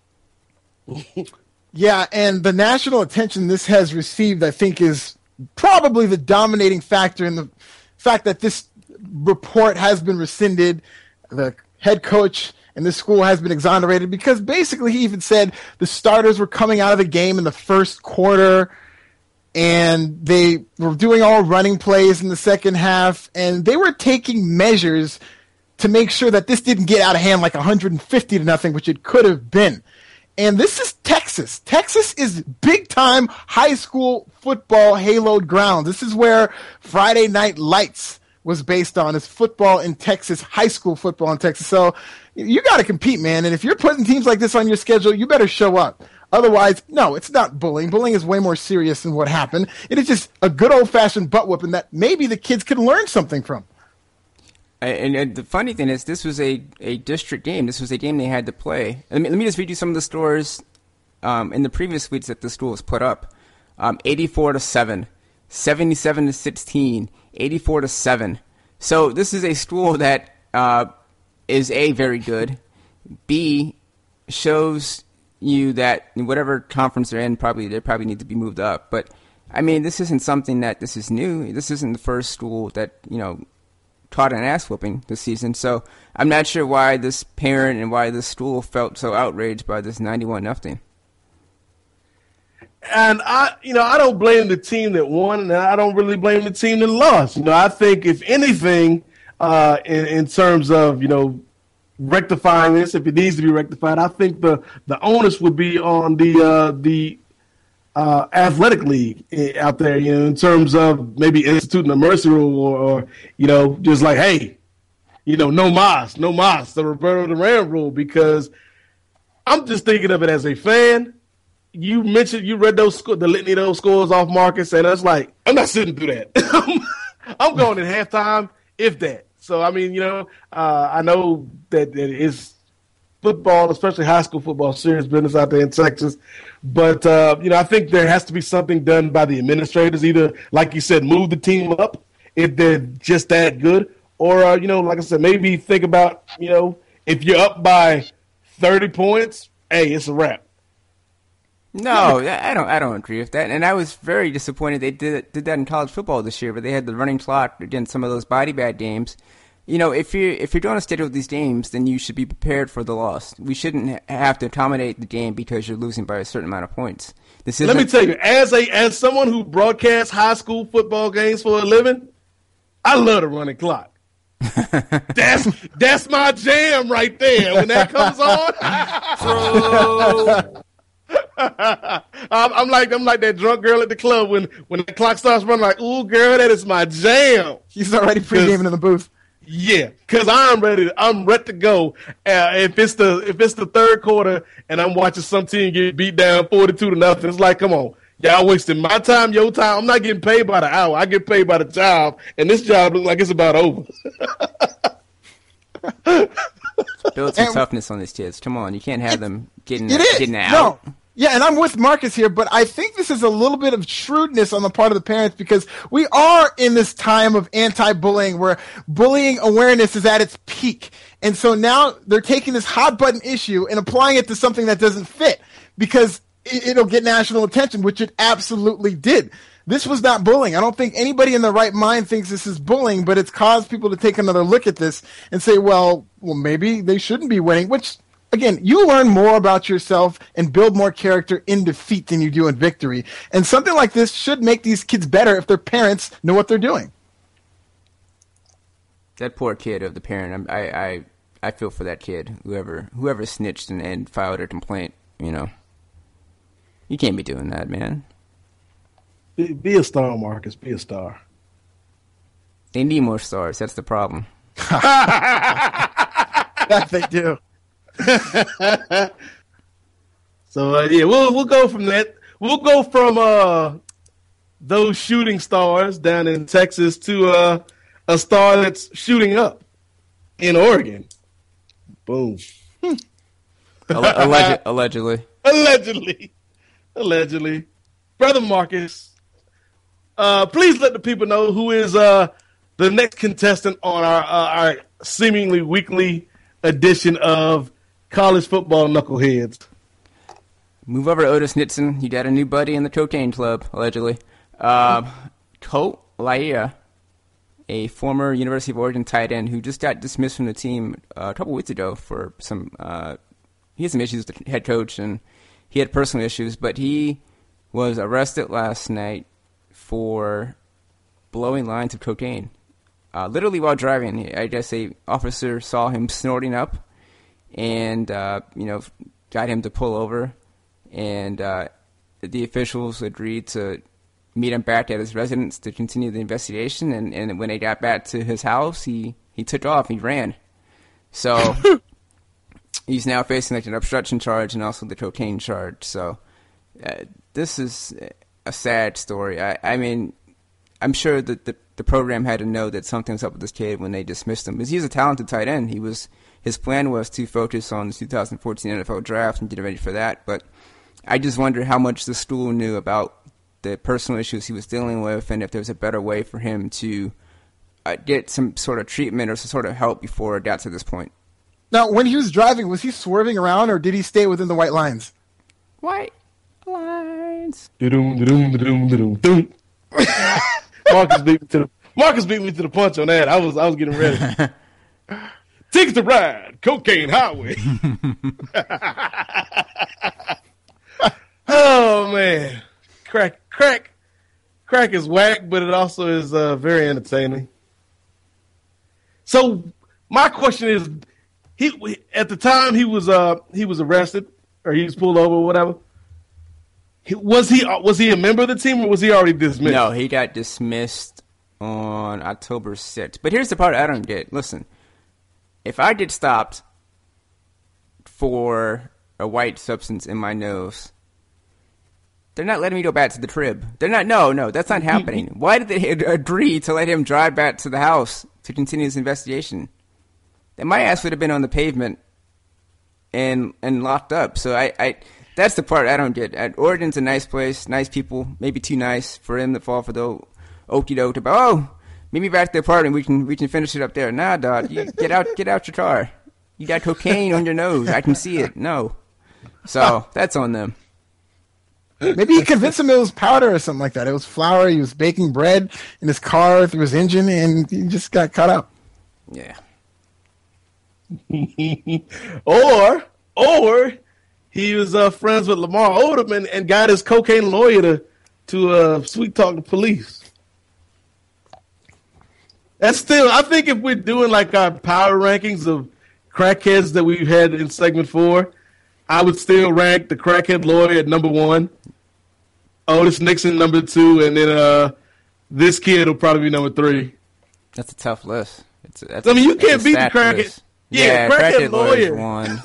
Yeah, and the national attention this has received, I think, is probably the dominating factor in the fact that this report has been rescinded. The head coach in this school has been exonerated because basically he even said the starters were coming out of the game in the first quarter and they were doing all running plays in the second half, and they were taking measures to make sure that this didn't get out of hand like 150-0, which it could have been. And this is Texas. Texas is big-time high school football haloed ground. This is where Friday Night Lights was based on, is football in Texas, high school football in Texas. So you got to compete, man. And if you're putting teams like this on your schedule, you better show up. Otherwise, no, it's not bullying. Bullying is way more serious than what happened. It is just a good old-fashioned butt whooping that maybe the kids can learn something from. And the funny thing is, this was a district game. This was a game they had to play. Let me just read you some of the scores in the previous weeks that the school has put up. 84-7, 77-16, 84-7. So this is a school that is A, very good, B, shows you that in whatever conference they're in, they probably need to be moved up. But, I mean, this isn't something that this is new. This isn't the first school that, caught an ass whooping this season. So I'm not sure why this parent and why this school felt so outraged by this 91-0. And I don't blame the team that won, and I don't really blame the team that lost. I think if anything, in terms of rectifying this, if it needs to be rectified, I think the onus would be on the athletic league out there, in terms of maybe instituting a mercy rule or just like, hey, no mas, the Roberto Duran rule, because I'm just thinking of it as a fan. You mentioned you read the litany of those scores off, Marcus, and it's like, I'm not sitting through that. I'm going at halftime, if that. So, I mean, I know that it's football, especially high school football, serious business out there in Texas. But, I think there has to be something done by the administrators, either, like you said, move the team up if they're just that good, or, like I said, maybe think about, if you're up by 30 points, hey, it's a wrap. No, I don't agree with that. And I was very disappointed they did that in college football this year, but they had the running clock against some of those body bag games. If you're going to schedule these games, then you should be prepared for the loss. We shouldn't have to accommodate the game because you're losing by a certain amount of points. Let me tell you, as someone who broadcasts high school football games for a living, I love the running clock. That's my jam right there. When that comes on, I'm like that drunk girl at the club when the clock starts running. Like, ooh, girl, that is my jam. He's already pre-gaming in the booth. Yeah, because I'm ready to go. If it's the third quarter and I'm watching some team get beat down 42-0, it's like, come on, y'all wasting my time, your time. I'm not getting paid by the hour. I get paid by the job, and this job looks like it's about over. Build some toughness on these kids. Come on, you can't have them getting out. No. Yeah, and I'm with Marcus here, but I think this is a little bit of shrewdness on the part of the parents because we are in this time of anti-bullying where bullying awareness is at its peak. And so now they're taking this hot-button issue and applying it to something that doesn't fit because it'll get national attention, which it absolutely did. This was not bullying. I don't think anybody in their right mind thinks this is bullying, but it's caused people to take another look at this and say, well, maybe they shouldn't be winning, which... Again, you learn more about yourself and build more character in defeat than you do in victory. And something like this should make these kids better if their parents know what they're doing. That poor kid of the parent, I feel for that kid, whoever snitched and filed a complaint, You can't be doing that, man. Be a star, Marcus. Be a star. They need more stars. That's the problem. That they do. So we'll go from that. We'll go from those shooting stars down in Texas to a star that's shooting up in Oregon. Boom. Allegedly. Brother Marcus, please let the people know who is the next contestant on our seemingly weekly edition of College Football Knuckleheads. Move over to Otis Nixon. You got a new buddy in the cocaine club, allegedly. Colt Laia, a former University of Oregon tight end who just got dismissed from the team a couple weeks ago for some he had some issues with the head coach and he had personal issues, but he was arrested last night for blowing lines of cocaine. Literally while driving. I guess a officer saw him snorting up and, got him to pull over. And the officials agreed to meet him back at his residence to continue the investigation. And when they got back to his house, he took off. He ran. So, He's now facing like an obstruction charge and also the cocaine charge. So this is a sad story. I mean, I'm sure that the program had to know that something was up with this kid when they dismissed him. Because he's a talented tight end. His plan was to focus on the 2014 NFL draft and get ready for that. But I just wonder how much the school knew about the personal issues he was dealing with, and if there was a better way for him to get some sort of treatment or some sort of help before it got to this point. Now, when he was driving, was he swerving around, or did he stay within the white lines? White lines. Marcus beat me to the punch on that. I was getting ready. Tickets to ride, Cocaine Highway. Oh man, crack is whack, but it also is very entertaining. So my question is, at the time he was arrested or he was pulled over or whatever. Was he a member of the team, or was he already dismissed? No, he got dismissed on October 6th. But here's the part I don't get. Listen, if I get stopped for a white substance in my nose, they're not letting me go back to the crib. They're not. No, that's not happening. Why did they agree to let him drive back to the house to continue his investigation? Then my ass would have been on the pavement and locked up. So I that's the part I don't get. Oregon's a nice place, nice people, maybe too nice for him to fall for the okie doke about, meet me back at the apartment, we can finish it up there. Nah, dog, you get out your car. You got cocaine on your nose. I can see it. No. So that's on them. Maybe he convinced him it was powder or something like that. It was flour. He was baking bread in his car through his engine, and he just got caught up. Yeah. or he was friends with Lamar Odom and got his cocaine lawyer to sweet talk the police. That's still, I think if we're doing like our power rankings of crackheads that we've had in segment 4, I would still rank the crackhead lawyer at number 1, Otis Nixon number 2, and then this kid will probably be number 3. That's a tough list. You can't beat the crackhead. List. Yeah, crackhead lawyer. 1.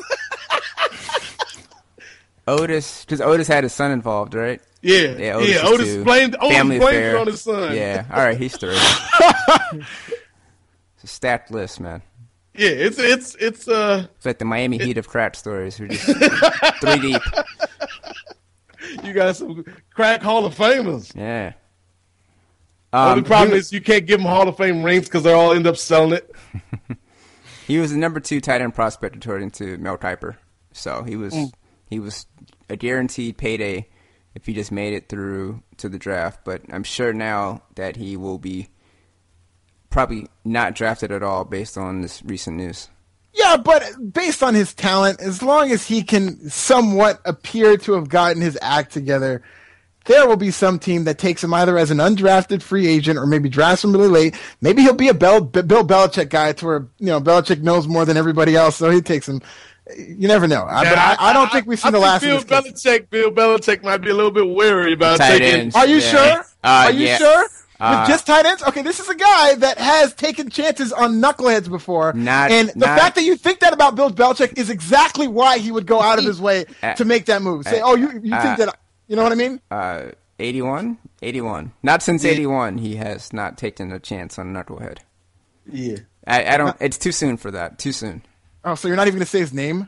Otis, because Otis had his son involved, right? Yeah. Otis blamed it on his son. Yeah, all right, he's 3. It's a stacked list, man. Yeah, it's like the Miami Heat of crack stories. We're just 3 deep. You got some crack Hall of Famers. Yeah. The problem is you can't give them Hall of Fame rings because they all end up selling it. He was the number 2 tight end prospect according to Mel Kiper. So he was a guaranteed payday if he just made it through to the draft. But I'm sure now that he will be probably not drafted at all based on this recent news. Yeah, but based on his talent, as long as he can somewhat appear to have gotten his act together, there will be some team that takes him either as an undrafted free agent or maybe drafts him really late. Maybe he'll be a Bill Belichick guy to where, Belichick knows more than everybody else, so he takes him. You never know. I don't think we've seen the last of this. Bill Belichick might be a little bit wary about tight taking. ends. Are you sure? Are you sure? With just tight ends? Okay, this is a guy that has taken chances on knuckleheads before. The fact that you think that about Bill Belichick is exactly why he would go out of his way to make that move. Say, you think that, you know what I mean? 81? Not since 81 he has not taken a chance on a knucklehead. Yeah. I don't, it's too soon for that. Too soon. Oh, so you're not even going to say his name?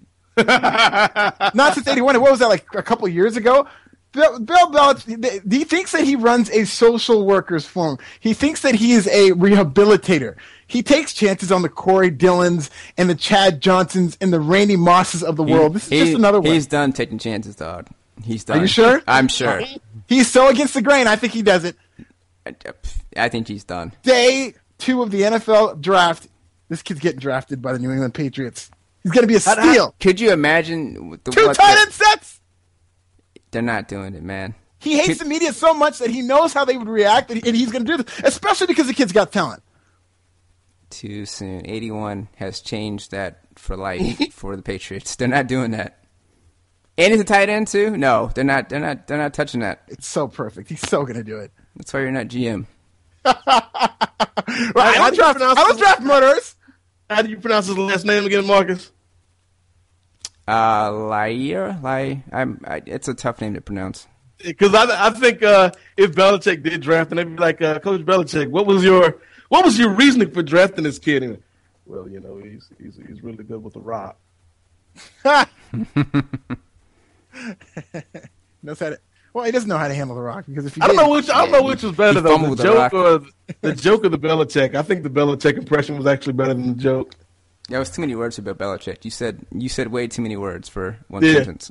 Not since 81. What was that, like a couple years ago? Bill Belichick, he thinks that he runs a social worker's firm. He thinks that he is a rehabilitator. He takes chances on the Corey Dillons and the Chad Johnsons and the Randy Mosses of the world. This is just another one. He's done taking chances, dog. He's done. Are you sure? I'm sure. He's so against the grain. I think he does it. I think he's done. Day 2 of the NFL draft. This kid's getting drafted by the New England Patriots. He's going to be a steal. Could you imagine? 2 tight end sets? They're not doing it, man. He hates the media so much that he knows how they would react, and he's going to do this, especially because the kid's got talent. Too soon. 81 has changed that for life for the Patriots. They're not doing that. And he's a tight end too? No, they're not touching that. It's so perfect. He's so going to do it. That's why you're not GM. I don't draft murderers. How do you pronounce his last name again, Marcus? It's a tough name to pronounce. Because I think if Belichick did draft, and they'd be like, Coach Belichick, what was your reasoning for drafting this kid? And, well, he's really good with the rock. Knows how to. Well, he doesn't know how to handle the rock because if I don't know which was better though, the joke or the Belichick. I think the Belichick impression was actually better than the joke. That was too many words about Belichick. You said way too many words for one sentence.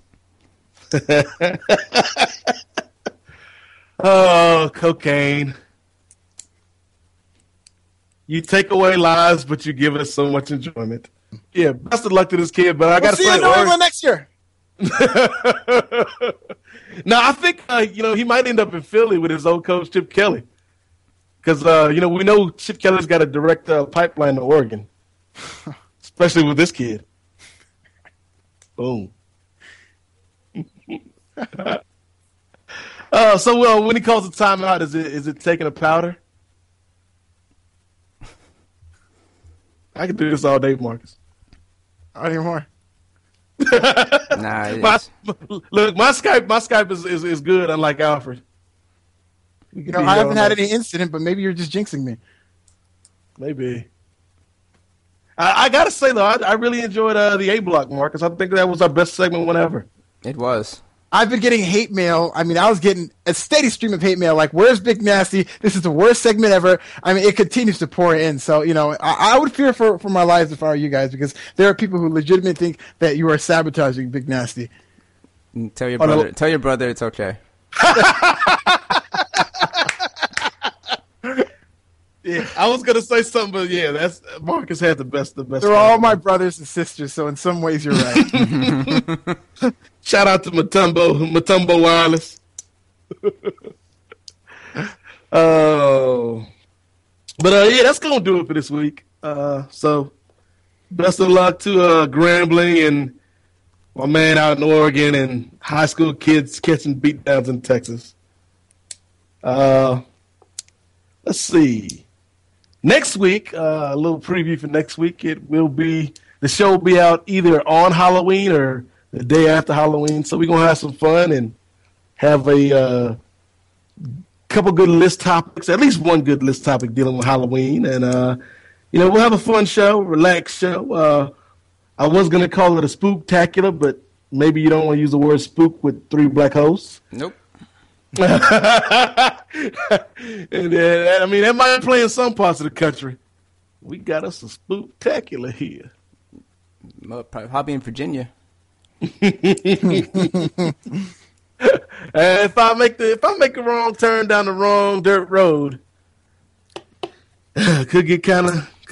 Oh, cocaine. You take away lives, but you give us so much enjoyment. Yeah, best of luck to this kid, but I got to say, see you in New England next year. Now, I think, he might end up in Philly with his old coach, Chip Kelly. Because, we know Chip Kelly's got a direct pipeline to Oregon. Especially with this kid. Boom. So when he calls a timeout, is it taking a powder? I can do this all day, Marcus. Not anymore. Nah, look, my Skype is good, unlike Alfred. I haven't had any incident, but maybe you're just jinxing me. Maybe. I gotta say though, I really enjoyed the A Block, Marcus. I think that was our best segment whenever. It was. I've been getting hate mail. I mean, I was getting a steady stream of hate mail. Like, where's Big Nasty? This is the worst segment ever. I mean, it continues to pour in. So, I would fear for my lives if I were you guys, because there are people who legitimately think that you are sabotaging Big Nasty. Tell your brother. Tell your brother it's okay. Yeah, I was gonna say something, but yeah, that's Marcus had the best. They're all my brothers and sisters, so in some ways you're right. Shout out to Matumbo Wireless. Oh, but yeah, that's gonna do it for this week. So best of luck to Grambling and my man out in Oregon and high school kids catching beatdowns in Texas. Let's see. Next week, a little preview for next week. The show will be out either on Halloween or the day after Halloween. So we're gonna have some fun and have a couple good list topics, at least one good list topic dealing with Halloween, and we'll have a fun show, relaxed show. I was gonna call it a spooktacular, but maybe you don't want to use the word spook with 3 black hosts. Nope. And that might play in some parts of the country. We got us a spooktacular here. Probably in Virginia. If I make a wrong turn down the wrong dirt road, could get kind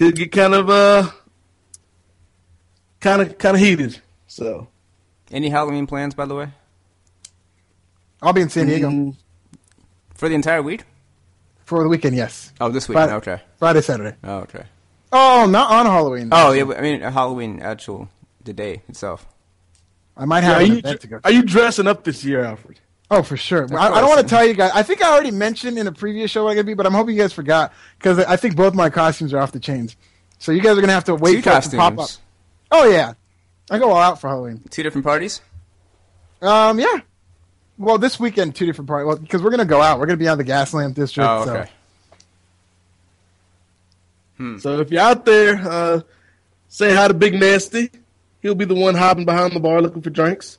of heated. So, any Halloween plans, by the way? I'll be in San Diego. For the entire week? For the weekend, yes. Oh, this weekend, okay. Friday, Saturday. Oh, okay. Oh, not on Halloween. Oh, yeah, I mean, Halloween, the day itself. I might have an event to go to. Are you dressing up this year, Alfred? Oh, for sure. I don't want to tell you guys. I think I already mentioned in a previous show what I'm going to be, but I'm hoping you guys forgot, because I think both my costumes are off the chains. So you guys are going to have to wait for it to pop up. Oh, yeah. I go all out for Halloween. 2 different parties? Yeah. Well, this weekend, 2 different parties. Well, because we're going to go out. We're going to be on the Gaslamp District. Oh, okay. So if you're out there, say hi to Big Nasty. He'll be the one hopping behind the bar looking for drinks.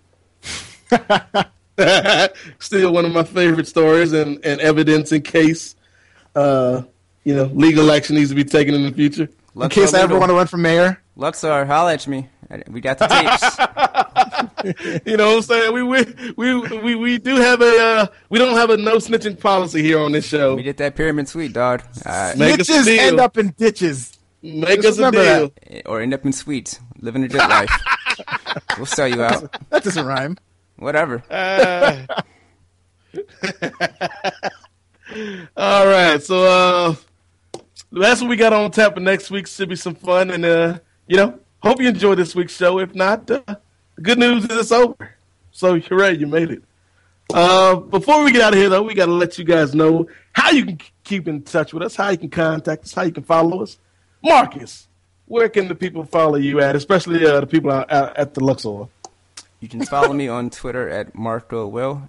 Still one of my favorite stories and evidence in case, legal action needs to be taken in the future. In case I ever want to run for mayor. Luxor, holla at me. We got the tapes. You know what I'm saying? We do have we don't have a no snitching policy here on this show. We did that pyramid suite, dog. Snitches end up in ditches. Make us a deal. Or end up in suites. Living a good life. We'll sell you out. That doesn't rhyme. Whatever. All right. So that's what we got on tap for next week. Should be some fun. And, hope you enjoyed this week's show. If not, the good news is it's over. So, hooray, you made it. Before we get out of here, though, we got to let you guys know how you can keep in touch with us, how you can contact us, how you can follow us. Marcus, where can the people follow you at, especially the people out at the Luxor? You can follow me on Twitter at MarcoWill,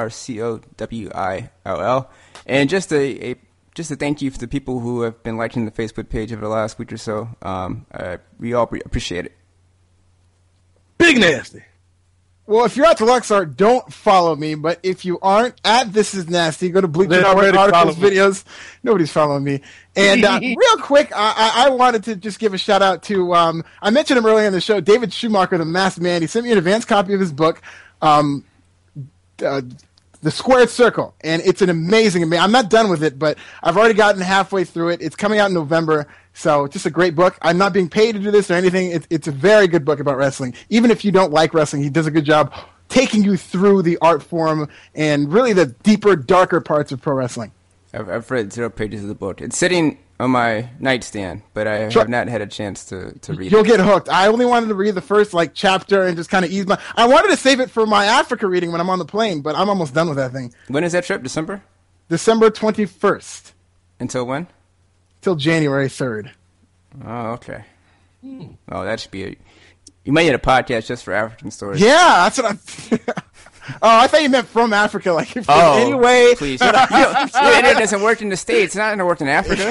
MarcoWill. And just a thank you for the people who have been liking the Facebook page over the last week or so. We all appreciate it. Big Nasty. Well, if you're at the Luxor, don't follow me. But if you aren't at This Is Nasty, go to Bleacher Report articles, videos. Nobody's following me. And real quick, I wanted to just give a shout out to, I mentioned him earlier in the show, David Schumacher, the Masked Man. He sent me an advanced copy of his book, The Squared Circle. And it's an amazing, I'm not done with it, but I've already gotten halfway through it. It's coming out in November. So just a great book. I'm not being paid to do this or anything. It's a very good book about wrestling. Even if you don't like wrestling, he does a good job taking you through the art form and really the deeper, darker parts of pro wrestling. I've read 0 pages of the book. It's sitting on my nightstand, but I have not had a chance to read it. You'll get hooked. I only wanted to read the first chapter and just kind of ease my... I wanted to save it for my Africa reading when I'm on the plane, but I'm almost done with that thing. When is that trip? December? December 21st. Until when? Till January 3rd. Oh, okay. Oh, that should be You might need a podcast just for African stories. Yeah, that's what I'm... Oh, I thought you meant from Africa. Like, if anyway... Please. Your internet doesn't work in the States. It's not going to work in Africa.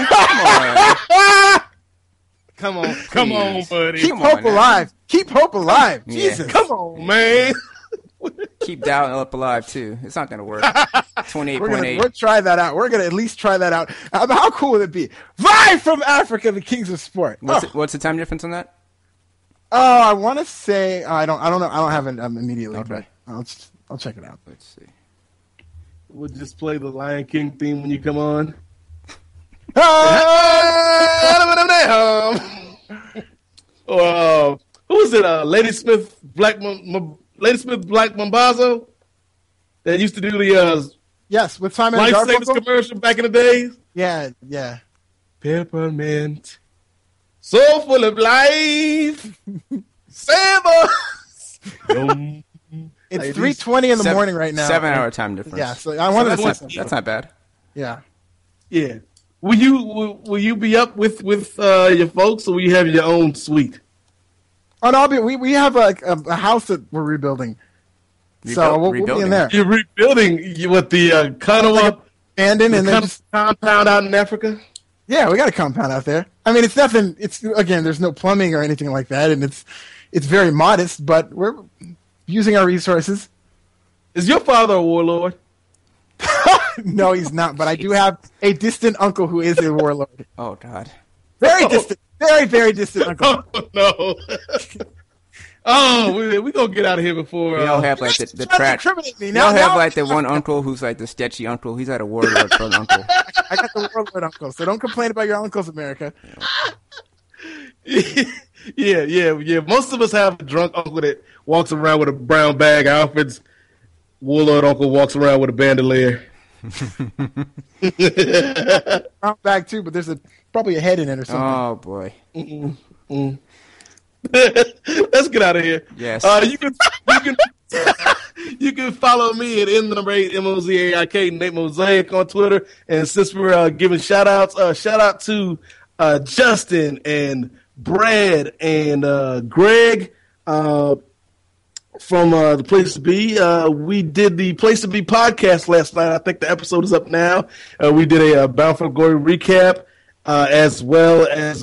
Come on. Come on, buddy. Keep hope alive. Keep hope alive. Jesus. Come on, man. Keep Dial Up alive, too. It's not going to work. 28.8. We'll try that out. We're going to at least try that out. How cool would it be? Live from Africa, the kings of sport. What's the time difference on that? Oh, I want to say... I don't know. I don't have it immediately, okay. But I'll check it out. Let's see. We'll just play the Lion King theme when you come on. Who was it? Lady Smith Black Mambazo that used to do the yes with Simon Life Savers commercial back in the days. Yeah. Peppermint, so full of life, save us. It's 3:20 in the morning right now. 7-hour time difference. Yeah, so I wanted to say that's not bad. Yeah. Will you be up with your folks, or will you have your own suite? Oh no, we have a house that we're rebuilding. So we'll be in there. You're rebuilding with the Kanawa abandoned and then just compound out in Africa. Yeah, we got a compound out there. I mean, it's nothing. It's again, there's no plumbing or anything like that, and it's very modest, but we're using our resources. Is your father a warlord? No, he's not. But I do have a distant uncle who is a warlord. Oh God, very distant, very very distant uncle. Oh no. Oh, we gonna get out of here before. We all have like the track. We all have like the one uncle who's like the sketchy uncle. He's had a warlord for an uncle. I got the warlord uncle, so don't complain about your uncles, America. Yeah. Most of us have a drunk uncle that walks around with a brown bag. Alfred's warlord uncle walks around with a bandolier. Brown bag too, but there's probably a head in it or something. Oh boy. Let's get out of here. Yes. You can follow me at @8 MOZAIK Nate Mosaic on Twitter. And since we're giving shout outs, shout out to Justin and Brad and Greg from the Place to Be. We did the Place to Be podcast last night. I think the episode is up now. We did a Bound for Glory recap, as well as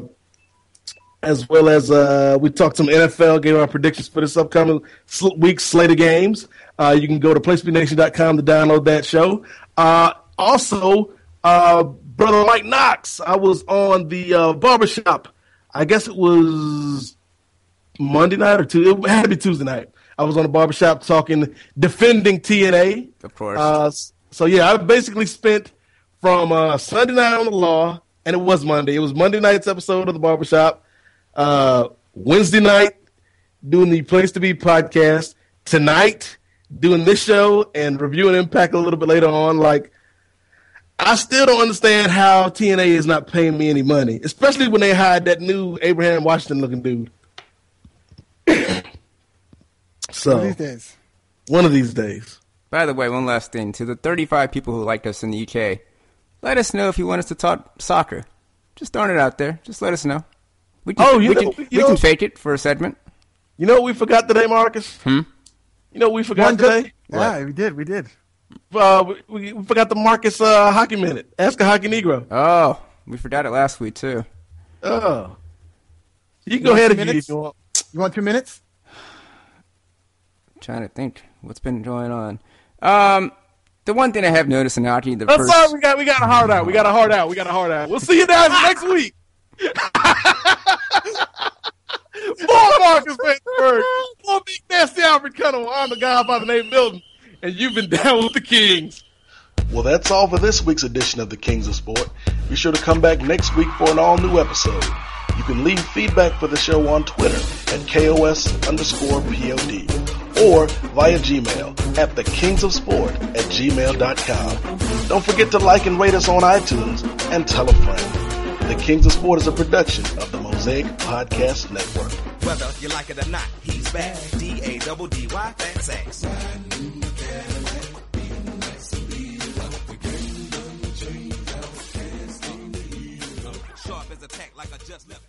we talked some NFL, gave our predictions for this upcoming week's slate of games. You can go to PlaceToBeNation.com to download that show. Also, Brother Mike Knox, I was on the barbershop. I guess it was Monday night or Tuesday. It had to be Tuesday night. I was on the barbershop defending TNA. Of course. So, I basically spent from Sunday night on the Law, and it was Monday. It was Monday night's episode of the barbershop. Wednesday night doing the Place to Be podcast. Tonight doing this show and reviewing Impact a little bit later on. Like, I still don't understand how TNA is not paying me any money, especially when they hired that new Abraham Washington looking dude. So one of these days. By the way, one last thing to the 35 people who liked us in the UK, let us know if you want us to talk soccer. Just throwing it out there. Just let us know. We can fake it for a segment. You know what we forgot today, Marcus? You know what we forgot today? Yeah, we did. We We forgot the Marcus Hockey Minute. Ask a Hockey Negro. Oh, we forgot it last week, too. Oh. You can go ahead and if you want. You want 2 minutes? I'm trying to think what's been going on. The one thing I have noticed in hockey, Sorry, we got a hard out. We got a hard out. We'll see you guys next week. For Marcus Vandenberg, for Big Nasty Alfred Cunningham, I'm the guy by the name Milton, and you've been down with the Kings. Well, that's all for this week's edition of the Kings of Sport. Be sure to come back next week for an all-new episode. You can leave feedback for the show on Twitter at KOS_POD or via Gmail at thekingsofsport@gmail.com. Don't forget to like and rate us on iTunes and tell a friend. The Kings of Sport is a production of the Mosaic Podcast Network. Whether you like it or not, he's back. D-A-double-D-Y, that's X. Sharp as a tack like I just left.